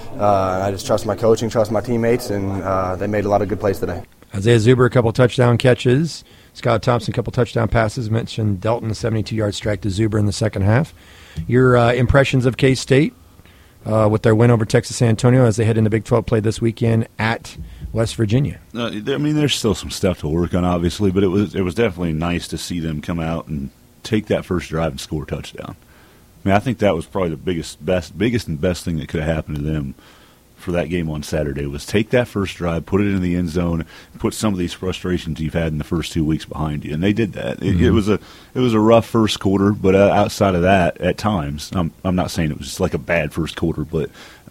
I just trust my coaching, trust my teammates, and they made a lot of good plays today. Isaiah Zuber, a couple touchdown catches. Scott Thompson, a couple touchdown passes. Mentioned Delton, a 72-yard strike to Zuber in the second half. Your impressions of K-State with their win over Texas San Antonio as they head into Big 12 play this weekend at West Virginia? There's still some stuff to work on, obviously, but it was definitely nice to see them come out and take that first drive and score a touchdown. I think that was probably the biggest and best thing that could have happened to them for that game on Saturday, was take that first drive, put it in the end zone, put some of these frustrations you've had in the first 2 weeks behind you, and they did that. It was a rough first quarter, but outside of that, at times, I'm not saying it was just like a bad first quarter, but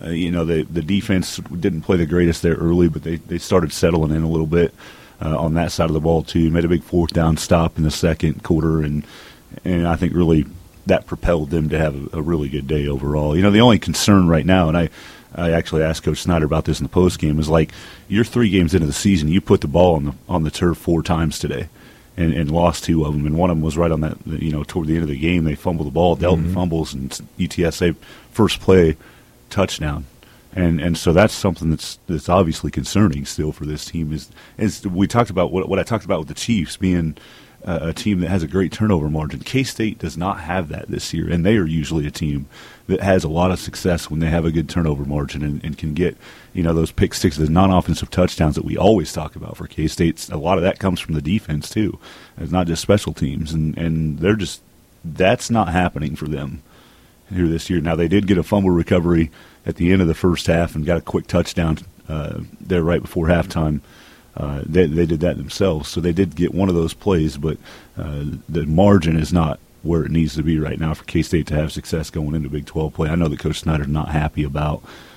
the defense didn't play the greatest there early, but they started settling in a little bit on that side of the ball too. Made a big fourth down stop in the second quarter, and I think really that propelled them to have a really good day overall. The only concern right now, and I actually asked Coach Snyder about this in the postgame, is like, you're 3 games into the season, you put the ball on the turf 4 times today and lost 2 of them, and one of them was right on that, toward the end of the game. They fumbled the ball, Delton fumbles, and UTSA first play touchdown. And so that's something that's obviously concerning still for this team. Is we talked about what I talked about with the Chiefs being a team that has a great turnover margin. K-State does not have that this year, and they are usually a team that has a lot of success when they have a good turnover margin and can get those pick sixes, non-offensive touchdowns that we always talk about for K-State. A lot of that comes from the defense too. It's not just special teams, and they're just, that's not happening for them here this year. Now, they did get a fumble recovery at the end of the first half and got a quick touchdown there right before halftime. They did that themselves, so they did get one of those plays, but the margin is not where it needs to be right now for K-State to have success going into Big 12 play. I know that Coach Snyder's not happy about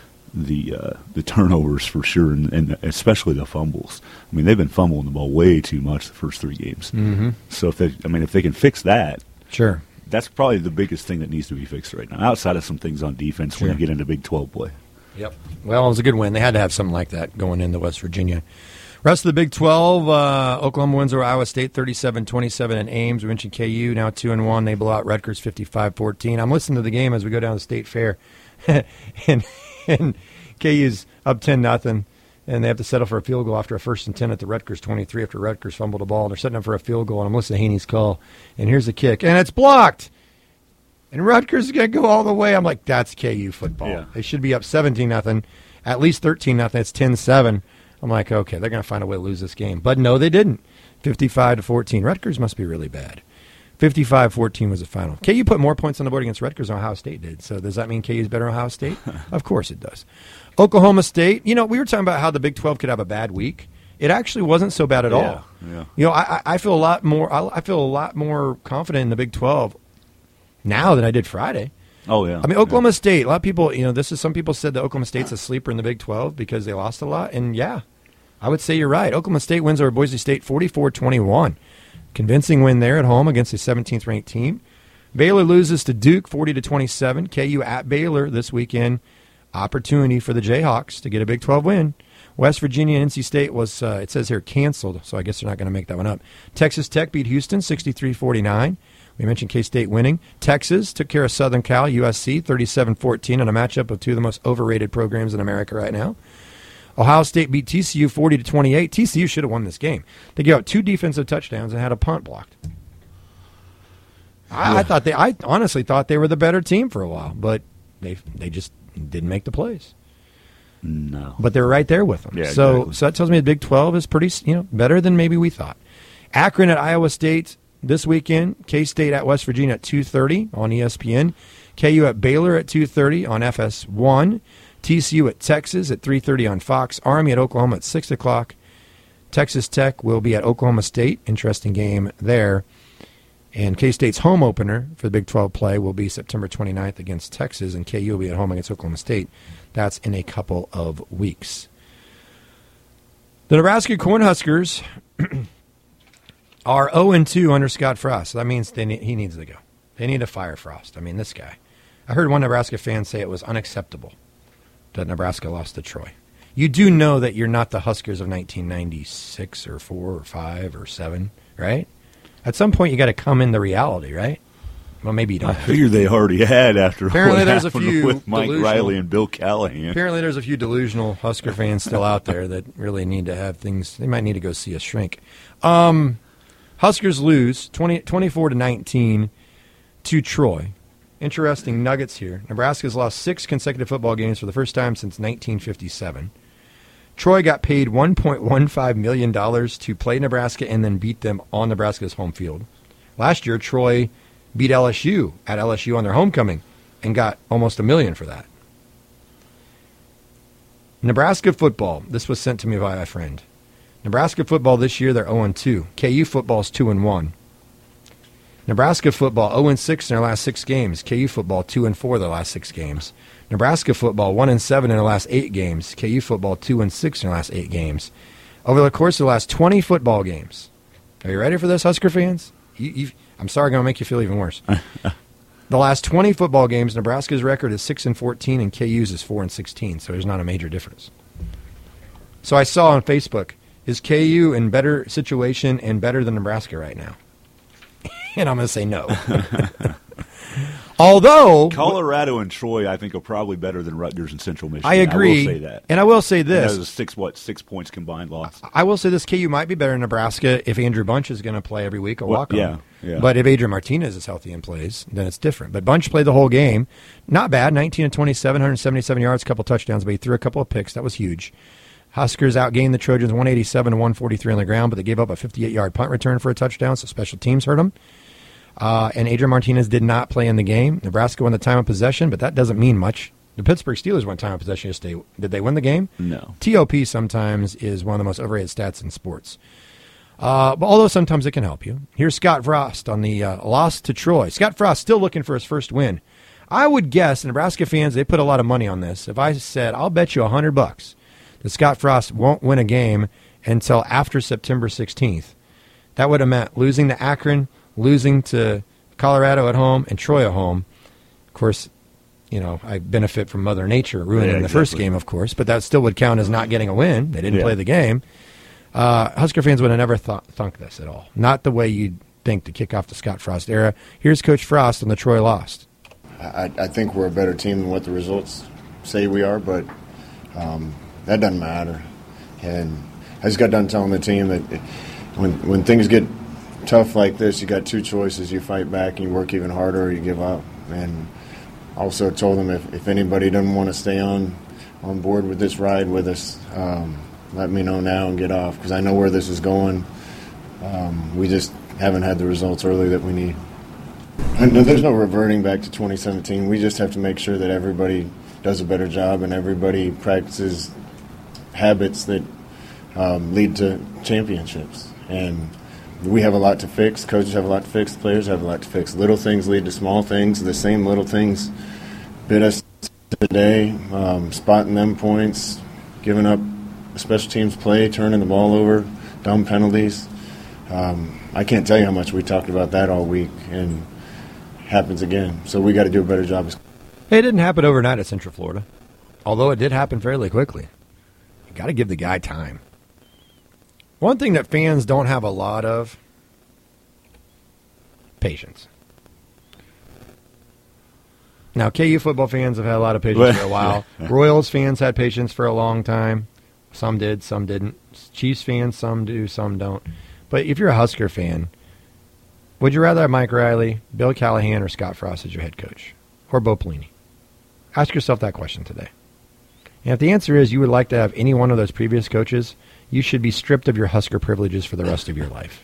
the turnovers for sure, and especially the fumbles. They've been fumbling the ball way too much the first 3 games. Mm-hmm. So if they can fix that, sure, that's probably the biggest thing that needs to be fixed right now, outside of some things on defense when you get into Big 12 play. Yep. Well, it was a good win. They had to have something like that going into West Virginia. Rest of the Big 12, Oklahoma wins over Iowa State 37-27 in Ames. We mentioned KU, now 2-1. They blow out Rutgers 55-14. I'm listening to the game as we go down to State Fair, and KU's up 10-0, and they have to settle for a field goal after a 1st and 10 at the Rutgers 23 after Rutgers fumbled the ball. And they're setting up for a field goal, and I'm listening to Haney's call, and here's the kick, and it's blocked. And Rutgers is going to go all the way. I'm like, that's KU football. Yeah. They should be up 17-0, at least 13-0. It's 10-7. I'm like, okay, they're going to find a way to lose this game. But no, they didn't. 55-14. Rutgers must be really bad. 55-14 was the final. KU put more points on the board against Rutgers than Ohio State did. So does that mean KU's better than Ohio State? Of course it does. Oklahoma State, we were talking about how the Big 12 could have a bad week. It actually wasn't so bad at all. Yeah. I feel a lot more. I feel a lot more confident in the Big 12 now than I did Friday. Oh, yeah. Oklahoma State, a lot of people, some people said that Oklahoma State's a sleeper in the Big 12 because they lost a lot. And, yeah, I would say you're right. Oklahoma State wins over Boise State 44-21. Convincing win there at home against a 17th-ranked team. Baylor loses to Duke 40-27. KU at Baylor this weekend. Opportunity for the Jayhawks to get a Big 12 win. West Virginia and NC State was, it says here, canceled, so I guess they're not going to make that one up. Texas Tech beat Houston 63-49. We mentioned K-State winning. Texas took care of Southern Cal, USC, 37-14 on a matchup of two of the most overrated programs in America right now. Ohio State beat TCU 40-28. TCU should have won this game. They gave up 2 defensive touchdowns and had a punt blocked. I honestly thought they were the better team for a while, but they just didn't make the plays. No. But they're right there with them. Yeah, so exactly. that tells me the Big 12 is pretty, better than maybe we thought. Akron at Iowa State this weekend. K-State at West Virginia at 2:30 on ESPN. KU at Baylor at 2:30 on FS1. TCU at Texas at 3:30 on Fox. Army at Oklahoma at 6 o'clock. Texas Tech will be at Oklahoma State. Interesting game there. And K-State's home opener for the Big 12 play will be September 29th against Texas, and KU will be at home against Oklahoma State. That's in a couple of weeks. The Nebraska Cornhuskers are 0-2 under Scott Frost. So that means he needs to go. They need to fire Frost. I mean, this guy. I heard one Nebraska fan say it was unacceptable that Nebraska lost to Troy. You do know that you're not the Huskers of 1996 or 4 or 5 or 7, right? At some point, you got to come into reality, right? Well, maybe you don't. I figured they already had after Apparently what there's a happened few with Mike Riley and Bill Callahan. Apparently there's a few delusional Husker fans still out there that really need to have things. They might need to go see a shrink. Huskers lose 24-19 to Troy. Interesting nuggets here. Nebraska's lost 6 consecutive football games for the first time since 1957. Troy got paid $1.15 million to play Nebraska and then beat them on Nebraska's home field. Last year, Troy beat LSU at LSU on their homecoming and got almost $1 million for that. Nebraska football. This was sent to me by a friend. Nebraska football this year, they're 0-2. KU football is 2-1. Nebraska football 0-6 in their last 6 games. KU football 2-4 their last 6 games. Nebraska football 1-7 in their last 8 games. KU football 2-6 in their last 8 games. Over the course of the last 20 football games. Are you ready for this, Husker fans? I'm sorry, I'm going to make you feel even worse. The last 20 football games, Nebraska's record is 6-14 and KU's is 4-16. So there's not a major difference. So I saw on Facebook, is KU in better situation and better than Nebraska right now? And I'm going to say no. Although Colorado and Troy, I think, are probably better than Rutgers and Central Michigan. I agree. I will say that. And I will say this. And that was 6 points combined loss. I will say this, KU might be better than Nebraska if Andrew Bunch is going to play every week or walk on. Yeah. But if Adrian Martinez is healthy and plays, then it's different. But Bunch played the whole game. Not bad, 19-27, 177 yards, a couple touchdowns, but he threw a couple of picks. That was huge. Huskers outgained the Trojans 187-143 on the ground, but they gave up a 58-yard punt return for a touchdown, so special teams hurt them. And Adrian Martinez did not play in the game. Nebraska won the time of possession, but that doesn't mean much. The Pittsburgh Steelers won time of possession yesterday. Did they win the game? No. TOP sometimes is one of the most overrated stats in sports. But although sometimes it can help you. Here's Scott Frost on the loss to Troy. Scott Frost still looking for his first win. I would guess, Nebraska fans, they put a lot of money on this. If I said, I'll bet you $100 that Scott Frost won't win a game until after September 16th, that would have meant losing to Akron, losing to Colorado at home, and Troy at home. Of course, I benefit from Mother Nature ruining the first game, of course, but that still would count as not getting a win. They didn't play the game. Husker fans would have never thunk this at all. Not the way you'd think to kick off the Scott Frost era. Here's Coach Frost on the Troy loss. I think we're a better team than what the results say we are, but that doesn't matter. And I just got done telling the team that when things get tough like this, you got 2 choices. You fight back and you work even harder, or you give up. And also told them if anybody doesn't want to stay on board with this ride with us, let me know now and get off, because I know where this is going. We just haven't had the results early that we need. And there's no reverting back to 2017. We just have to make sure that everybody does a better job and everybody practices habits that lead to championships. And we have a lot to fix. Coaches have a lot to fix. The players have a lot to fix. Little things lead to small things. The same little things bit us today, spotting them points, giving up special teams play, turning the ball over, dumb penalties. I can't tell you how much we talked about that all week, and happens again. So we got to do a better job. It didn't happen overnight at Central Florida, although it did happen fairly quickly. You got to give the guy time. One thing that fans don't have a lot of, patience. Now, KU football fans have had a lot of patience for a while. Royals fans had patience for a long time. Some did, some didn't. Chiefs fans, some do, some don't. But if you're a Husker fan, would you rather have Mike Riley, Bill Callahan, or Scott Frost as your head coach? Or Bo Pelini? Ask yourself that question today. And if the answer is you would like to have any one of those previous coaches, you should be stripped of your Husker privileges for the rest of your life.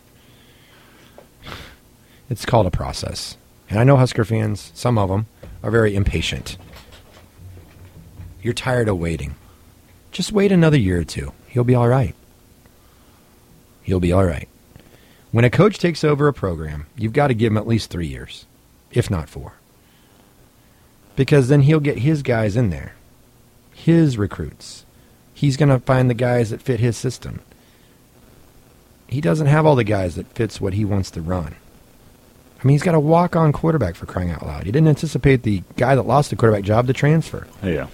It's called a process. And I know Husker fans, some of them, are very impatient. You're tired of waiting. Just wait another year or two. You'll be all right. You'll be all right. When a coach takes over a program, you've got to give him at least 3 years, if not 4. Because then he'll get his guys in there, his recruits. He's going to find the guys that fit his system. He doesn't have all the guys that fits what he wants to run. I mean, he's got a walk-on quarterback, for crying out loud. He didn't anticipate the guy that lost the quarterback job to transfer. Yeah.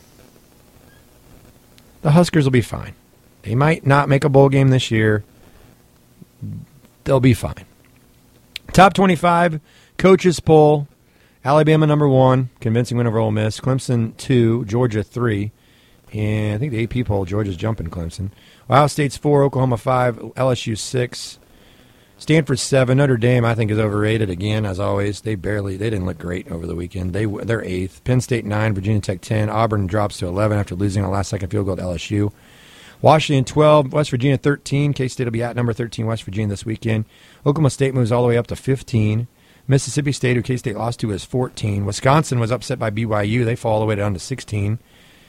The Huskers will be fine. They might not make a bowl game this year. They'll be fine. Top 25, coaches poll. Alabama number 1, convincing win over Ole Miss. Clemson 2, Georgia 3. And I think the AP poll, Georgia's jumping Clemson. Ohio State's 4, Oklahoma 5, LSU 6. Stanford 7. Notre Dame, I think, is overrated again, as always. They didn't look great over the weekend. They're 8th. Penn State 9, Virginia Tech 10. Auburn drops to 11 after losing a last-second field goal to LSU. Washington 12, West Virginia 13. K-State will be at number 13, West Virginia this weekend. Oklahoma State moves all the way up to 15. Mississippi State, who K-State lost to, is 14. Wisconsin was upset by BYU. They fall all the way down to 16.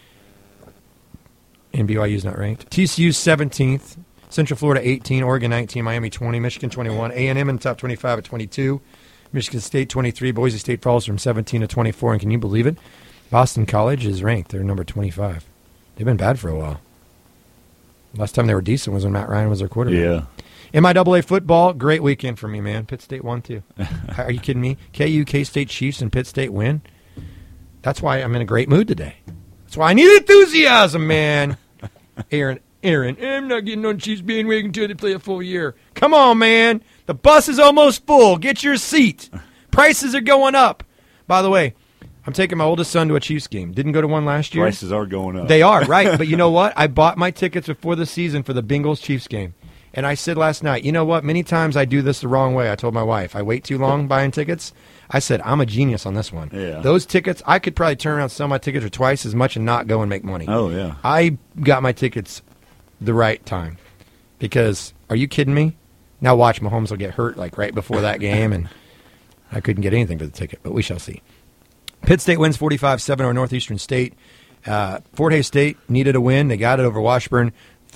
And BYU's not ranked. TCU 17th. Central Florida 18, Oregon 19, Miami 20, Michigan 21, A&M in the top 25 at 22, Michigan State 23, Boise State falls from 17 to 24, and can you believe it? Boston College is ranked. They're number 25. They've been bad for a while. Last time they were decent was when Matt Ryan was their quarterback. Yeah. MIAA football, great weekend for me, man. Pitt State won, too. Are you kidding me? KU, K-State Chiefs, and Pitt State win. That's why I'm in a great mood today. That's why I need enthusiasm, man. Aaron, I'm not getting on Chiefs bandwagon until they play a full year. Come on, man. The bus is almost full. Get your seat. Prices are going up. By the way, I'm taking my oldest son to a Chiefs game. Didn't go to one last year. Prices are going up. They are, right. But you know what? I bought my tickets before the season for the Bengals-Chiefs game. And I said last night, you know what? Many times I do this the wrong way. I told my wife, I wait too long buying tickets. I said, I'm a genius on this one. Yeah. Those tickets, I could probably turn around and sell my tickets for twice as much and not go and make money. Oh, yeah. I got my tickets the right time. Because, are you kidding me? Now watch, Mahomes will get hurt like right before that game, and I couldn't get anything for the ticket, but we shall see. Pitt State wins 45-7 over Northeastern State. Fort Hays State needed a win. They got it over Washburn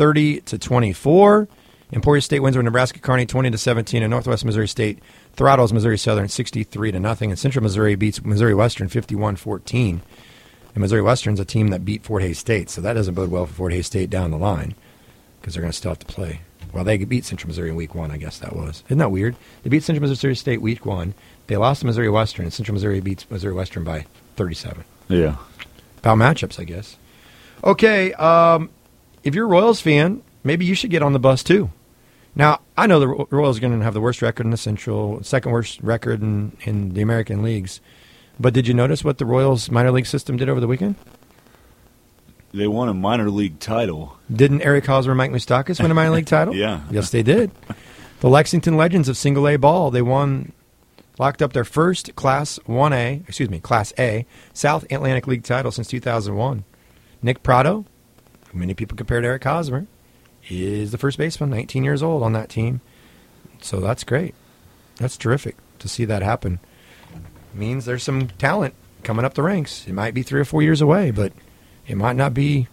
30-24. Emporia State wins over Nebraska Kearney 20-17, and Northwest Missouri State throttles Missouri Southern 63-0, and Central Missouri beats Missouri Western 51-14. And Missouri Western's a team that beat Fort Hays State, so that doesn't bode well for Fort Hays State down the line because they're going to still have to play. Well, they beat Central Missouri in Week 1, I guess that was. Isn't that weird? They beat Central Missouri State Week 1. They lost to Missouri Western, and Central Missouri beats Missouri Western by 37. Yeah. About matchups, I guess. Okay, if you're a Royals fan, maybe you should get on the bus too. Now, I know the Royals are going to have the worst record in the Central, second worst record in the American leagues. But did you notice what the Royals minor league system did over the weekend? They won a minor league title. Didn't Eric Hosmer and Mike Moustakas win a minor league title? Yeah. Yes, they did. The Lexington Legends of single A ball, they locked up their first Class A South Atlantic League title since 2001. Nick Prado, who many people compare to Eric Hosmer, is the first baseman, 19 years old on that team. So that's great. That's terrific to see that happen. It means there's some talent coming up the ranks. It might be 3 or 4 years away, but it might not be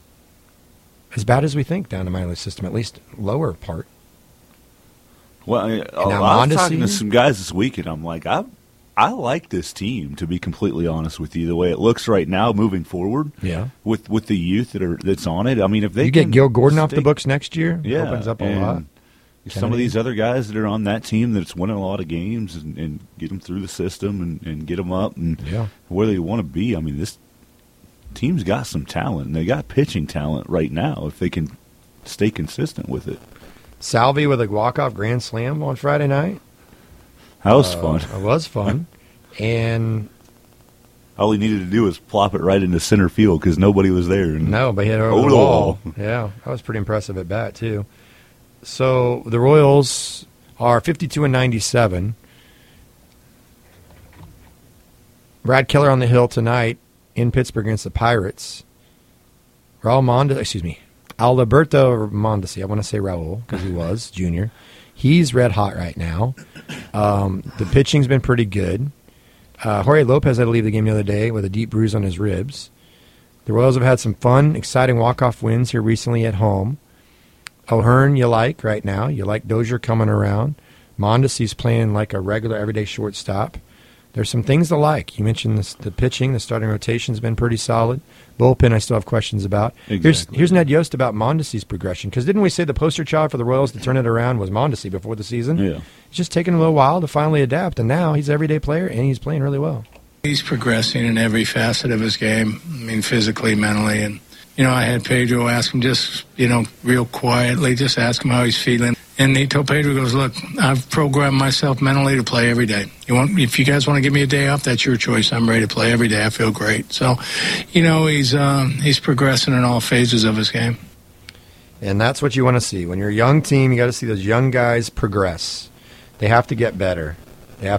as bad as we think down the minor league system, at least lower part. Well, I was talking to some guys this weekend. I'm like, I like this team, to be completely honest with you, the way it looks right now moving forward. Yeah. With the youth that's on it. I mean, if they get Gil Gordon off the books next year, yeah, it opens up a lot. Some of these other guys that are on that team that's winning a lot of games and get them through the system and get them up and where they want to be. I mean, this team's got some talent, and they got pitching talent right now if they can stay consistent with it. Salvi with a walk-off grand slam on Friday night. That was fun. It was fun. And All he needed to do was plop it right into center field because nobody was there. No, but he hit it over the wall. Yeah, that was pretty impressive at bat, too. So the Royals are 52-97. Brad Keller on the hill tonight in Pittsburgh against the Pirates. Alberto Mondesi. I want to say Raul because he was junior. He's red hot right now. The pitching's been pretty good. Jorge Lopez had to leave the game the other day with a deep bruise on his ribs. The Royals have had some fun, exciting walk-off wins here recently at home. O'Hearn you like right now. You like Dozier coming around. Mondesi's playing like a regular everyday shortstop. There's some things to like. You mentioned the pitching. The starting rotation's been pretty solid. Bullpen I still have questions about. Exactly. Here's Ned Yost about Mondesi's progression. Because didn't we say the poster child for the Royals to turn it around was Mondesi before the season? Yeah. It's just taken a little while to finally adapt, and now he's an everyday player, and he's playing really well. He's progressing in every facet of his game. I mean, physically, mentally. And, I had Pedro ask him just, real quietly, just ask him how he's feeling. And he told Pedro, goes, look, I've programmed myself mentally to play every day. If you guys want to give me a day off, that's your choice. I'm ready to play every day. I feel great. So, he's progressing in all phases of his game. And that's what you want to see. When you're a young team, you got to see those young guys progress. They have to get better. They're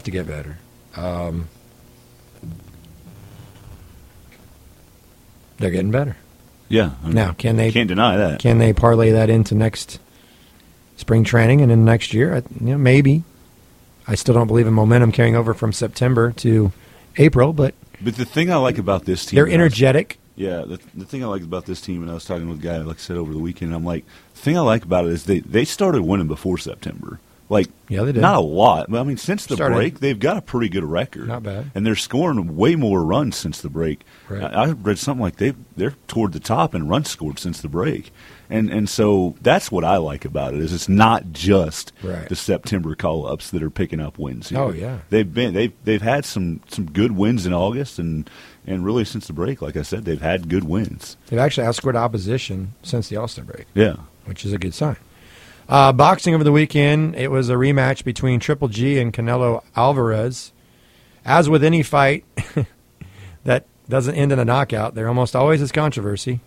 getting better. Yeah. Now, can't deny that. Can they parlay that into next spring training and in next year? Maybe. I still don't believe in momentum carrying over from September to April, but the thing I like about this team, they're energetic. The thing I like about this team, and I was talking with a guy, like I said, over the weekend, I'm like, the thing I like about it is they started winning before September. They did. Not a lot. But, since the break, they've got a pretty good record. Not bad. And they're scoring way more runs since the break. Right. I read something like they're toward the top in runs scored since the break. And so that's what I like about it is it's not just the September call-ups that are picking up wins here. Oh, yeah. They've had some good wins in August and really since the break, like I said, they've had good wins. They've actually outscored opposition since the All-Star break. Yeah. Which is a good sign. Boxing over the weekend, it was a rematch between Triple G and Canelo Alvarez. As with any fight that doesn't end in a knockout, there almost always is controversy.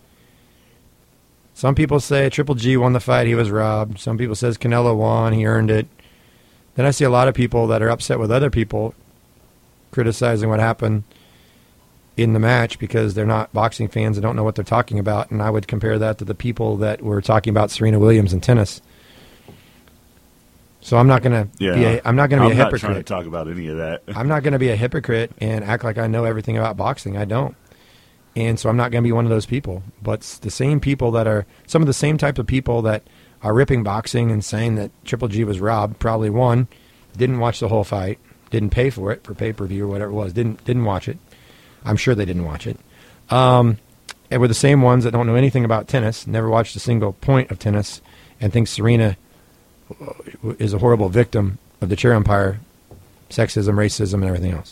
Some people say Triple G won the fight, he was robbed. Some people says Canelo won, he earned it. Then I see a lot of people that are upset with other people criticizing what happened in the match because they're not boxing fans and don't know what they're talking about. And I would compare that to the people that were talking about Serena Williams in tennis. So I'm not going to be a hypocrite. I'm not trying to talk about any of that. I'm not going to be a hypocrite and act like I know everything about boxing. I don't. And so I'm not going to be one of those people. But the same people that are some of the same type of people that are ripping boxing and saying that Triple G was robbed, probably one, didn't watch the whole fight, didn't pay for it for pay-per-view or whatever it was, didn't watch it. I'm sure they didn't watch it. And were the same ones that don't know anything about tennis, never watched a single point of tennis, and think Serena is a horrible victim of the chair umpire, sexism, racism, and everything else.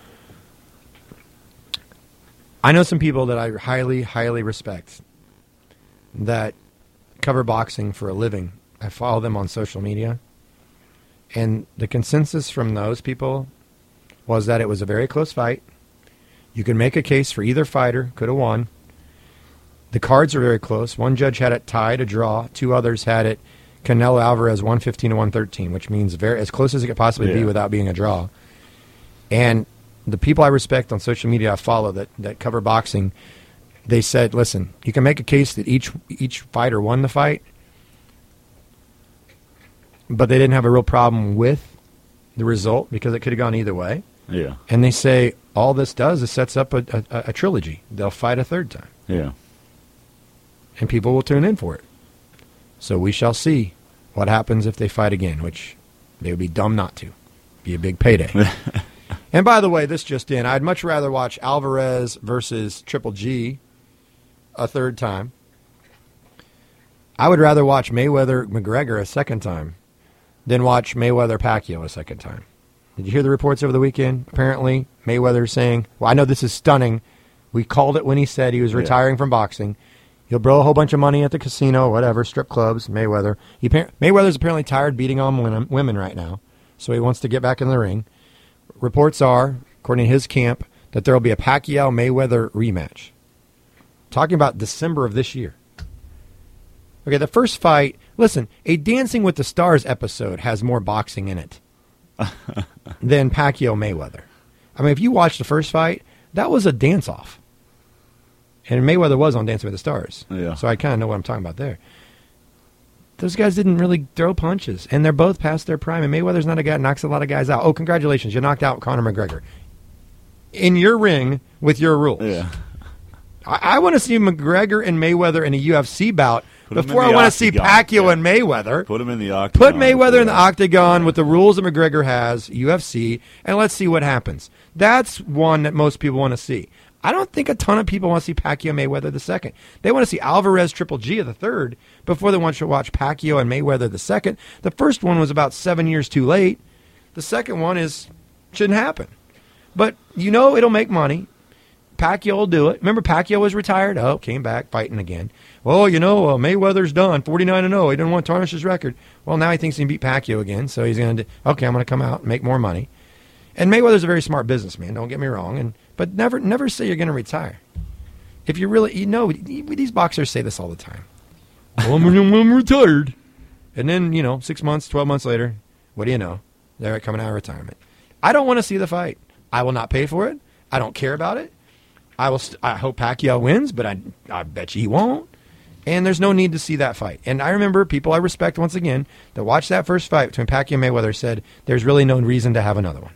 I know some people that I highly, highly respect that cover boxing for a living. I follow them on social media. And the consensus from those people was that it was a very close fight. You can make a case for either fighter, could have won. The cards are very close. One judge had it tied, a draw. Two others had it Canelo Alvarez 115 to 113, which means very as close as it could possibly be without being a draw. And the people I respect on social media I follow that cover boxing, they said, listen, you can make a case that each fighter won the fight, but they didn't have a real problem with the result because it could have gone either way. Yeah. And they say all this does is sets up a trilogy. They'll fight a third time. Yeah. And people will tune in for it. So we shall see what happens if they fight again, which they would be dumb not to. Be a big payday. And by the way, this just in, I'd much rather watch Alvarez versus Triple G a third time. I would rather watch Mayweather-McGregor a second time than watch Mayweather-Pacquiao a second time. Did you hear the reports over the weekend? Apparently, Mayweather saying, well, I know this is stunning. We called it when he said he was retiring from boxing. He'll blow a whole bunch of money at the casino, whatever, strip clubs, Mayweather. Mayweather's apparently tired beating on women right now, so he wants to get back in the ring. Reports are, according to his camp, that there will be a Pacquiao-Mayweather rematch. Talking about December of this year. Okay, the first fight, listen, a Dancing with the Stars episode has more boxing in it than Pacquiao-Mayweather. I mean, if you watch the first fight, that was a dance-off. And Mayweather was on Dancing with the Stars. Yeah. So I kind of know what I'm talking about there. Those guys didn't really throw punches, and they're both past their prime, and Mayweather's not a guy that knocks a lot of guys out. Oh, congratulations, you knocked out Conor McGregor. In your ring with your rules. Yeah. I want to see McGregor and Mayweather in a UFC bout before I want to see Pacquiao and Mayweather. Put him in the octagon. Put Mayweather in the octagon with the rules that McGregor has, UFC, and let's see what happens. That's one that most people want to see. I don't think a ton of people want to see Pacquiao Mayweather the second. They want to see Alvarez Triple G of the third before they want to watch Pacquiao and Mayweather the second. The first one was about 7 years too late. The second one shouldn't happen. But it'll make money. Pacquiao will do it. Remember, Pacquiao was retired. Oh, came back fighting again. Well, Mayweather's done 49-0. He didn't want to tarnish his record. Well, now he thinks he can beat Pacquiao again, so he's going to. Okay, I'm going to come out and make more money. And Mayweather's a very smart businessman. Don't get me wrong. But never say you're going to retire. If you really, these boxers say this all the time. Well, I'm retired. And then 6 months, 12 months later, what do you know? They're coming out of retirement. I don't want to see the fight. I will not pay for it. I don't care about it. I hope Pacquiao wins, but I bet you he won't. And there's no need to see that fight. And I remember people I respect, once again, that watched that first fight between Pacquiao and Mayweather said there's really no reason to have another one.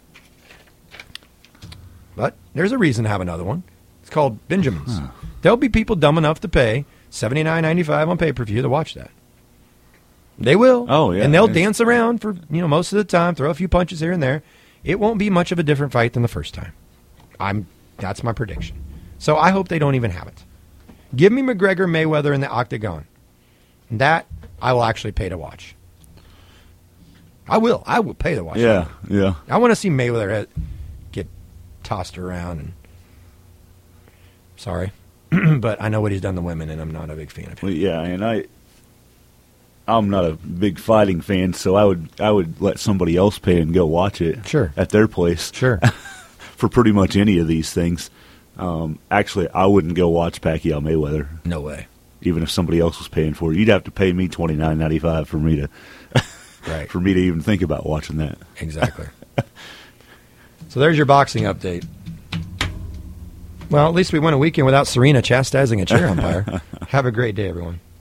But there's a reason to have another one. It's called Benjamins. Huh. There'll be people dumb enough to pay $79.95 on pay-per-view to watch that. They will. Oh, yeah. And they'll dance around for most of the time, throw a few punches here and there. It won't be much of a different fight than the first time. That's my prediction. So I hope they don't even have it. Give me McGregor Mayweather in the octagon. That I will actually pay to watch. I will pay to watch. Yeah, that. yeah. I want to see Mayweather get tossed around. And sorry, but I know what he's done to women, and I'm not a big fan of him. Well, yeah, and I'm not a big fighting fan, so I would let somebody else pay and go watch it. Sure. At their place. Sure. For pretty much any of these things. Actually, I wouldn't go watch Pacquiao Mayweather. No way. Even if somebody else was paying for it, you'd have to pay me $29.95 for me to, right? For me to even think about watching that. Exactly. So there's your boxing update. Well, at least we went a weekend without Serena chastising a chair umpire. Have a great day, everyone.